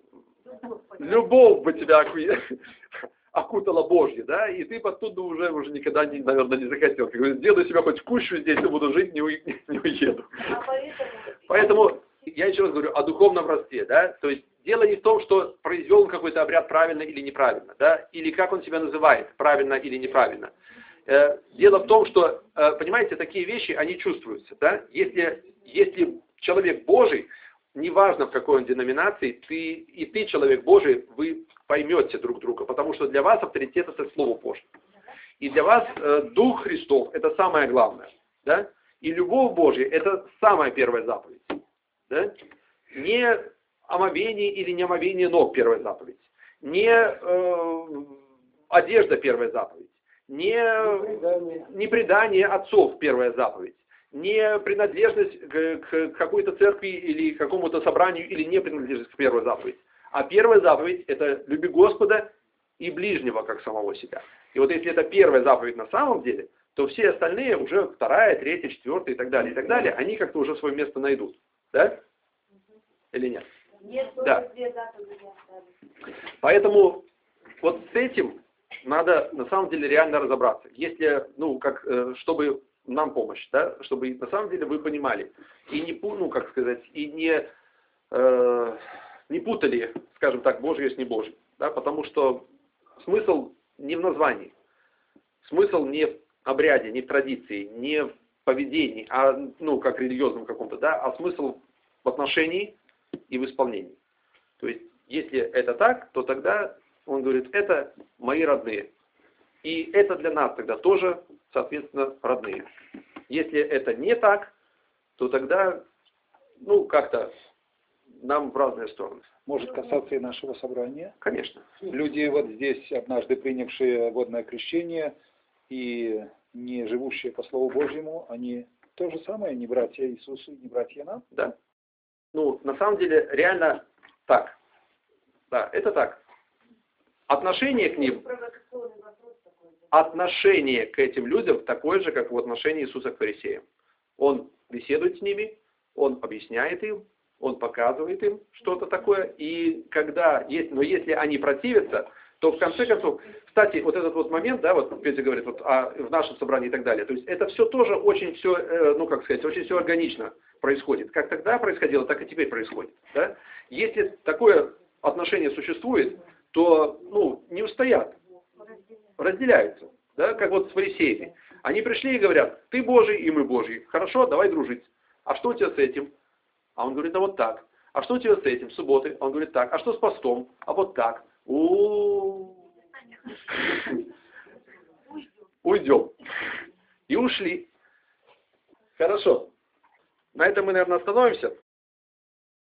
Любовь бы тебя окутала Божья, да, и ты оттуда уже никогда, наверное, не захотел. Как говорится, сделаю себя хоть в кущу здесь, и буду жить, не уеду. Поэтому я еще раз говорю о духовном росте, да, то есть дело не в том, что произвел он какой-то обряд правильно или неправильно, да, или как он себя называет, правильно или неправильно. Дело в том, что, понимаете, такие вещи, они чувствуются, да, если человек Божий, неважно в какой он деноминации, ты человек Божий, вы поймете друг друга, потому что для вас авторитет это Слово Божье. И для вас Дух Христов это самое главное, да, и любовь Божья это самая первая заповедь. Да? Не омовение или не омовение ног первая заповедь, не одежда первая заповедь, не предание отцов первая заповедь, не принадлежность к какой-то церкви или какому-то собранию или не принадлежность к первой заповеди. А первая заповедь это люби Господа и ближнего как самого себя. И вот если это первая заповедь на самом деле, то все остальные уже вторая, третья, четвертая и так далее, они как-то уже свое место найдут. Да? Или нет? Нет, да. Поэтому вот с этим надо на самом деле реально разобраться. Если, чтобы нам помощь, да, чтобы на самом деле вы понимали и не, и не путали, скажем так, Божье с небожьим, да, потому что смысл не в названии, смысл не в обряде, не в традиции, не в поведении, а как религиозном каком-то, да, а смысл в отношении и в исполнении. То есть, если это так, то тогда он говорит, это мои родные. И это для нас тогда тоже, соответственно, родные. Если это не так, то тогда, как-то нам в разные стороны. Может касаться и нашего собрания? Конечно. Люди вот здесь, однажды принявшие водное крещение и не живущие по Слову Божьему, они то же самое, не братья Иисусу, не братья нам? Да. На самом деле, реально так. Да, это так. Отношение к ним, отношение к этим людям такое же, как в отношении Иисуса к фарисеям. Он беседует с ними, он объясняет им, он показывает им что-то такое. И если они противятся, то в конце концов, кстати, вот этот вот момент, да, вот Петя говорит, в нашем собрании и так далее, то есть это все тоже очень все, очень все органично происходит. Как тогда происходило, так и теперь происходит. Да? Если такое отношение существует, то, не устоят, разделяются, да, как вот с фарисеями. Они пришли и говорят, ты Божий, и мы Божьи. Хорошо, давай дружить. А что у тебя с этим? А он говорит, а вот так. А что у тебя с этим? Субботы? Он говорит, так. А что с постом? А вот так. Уйдем. И ушли. Хорошо. На этом мы, наверное, остановимся.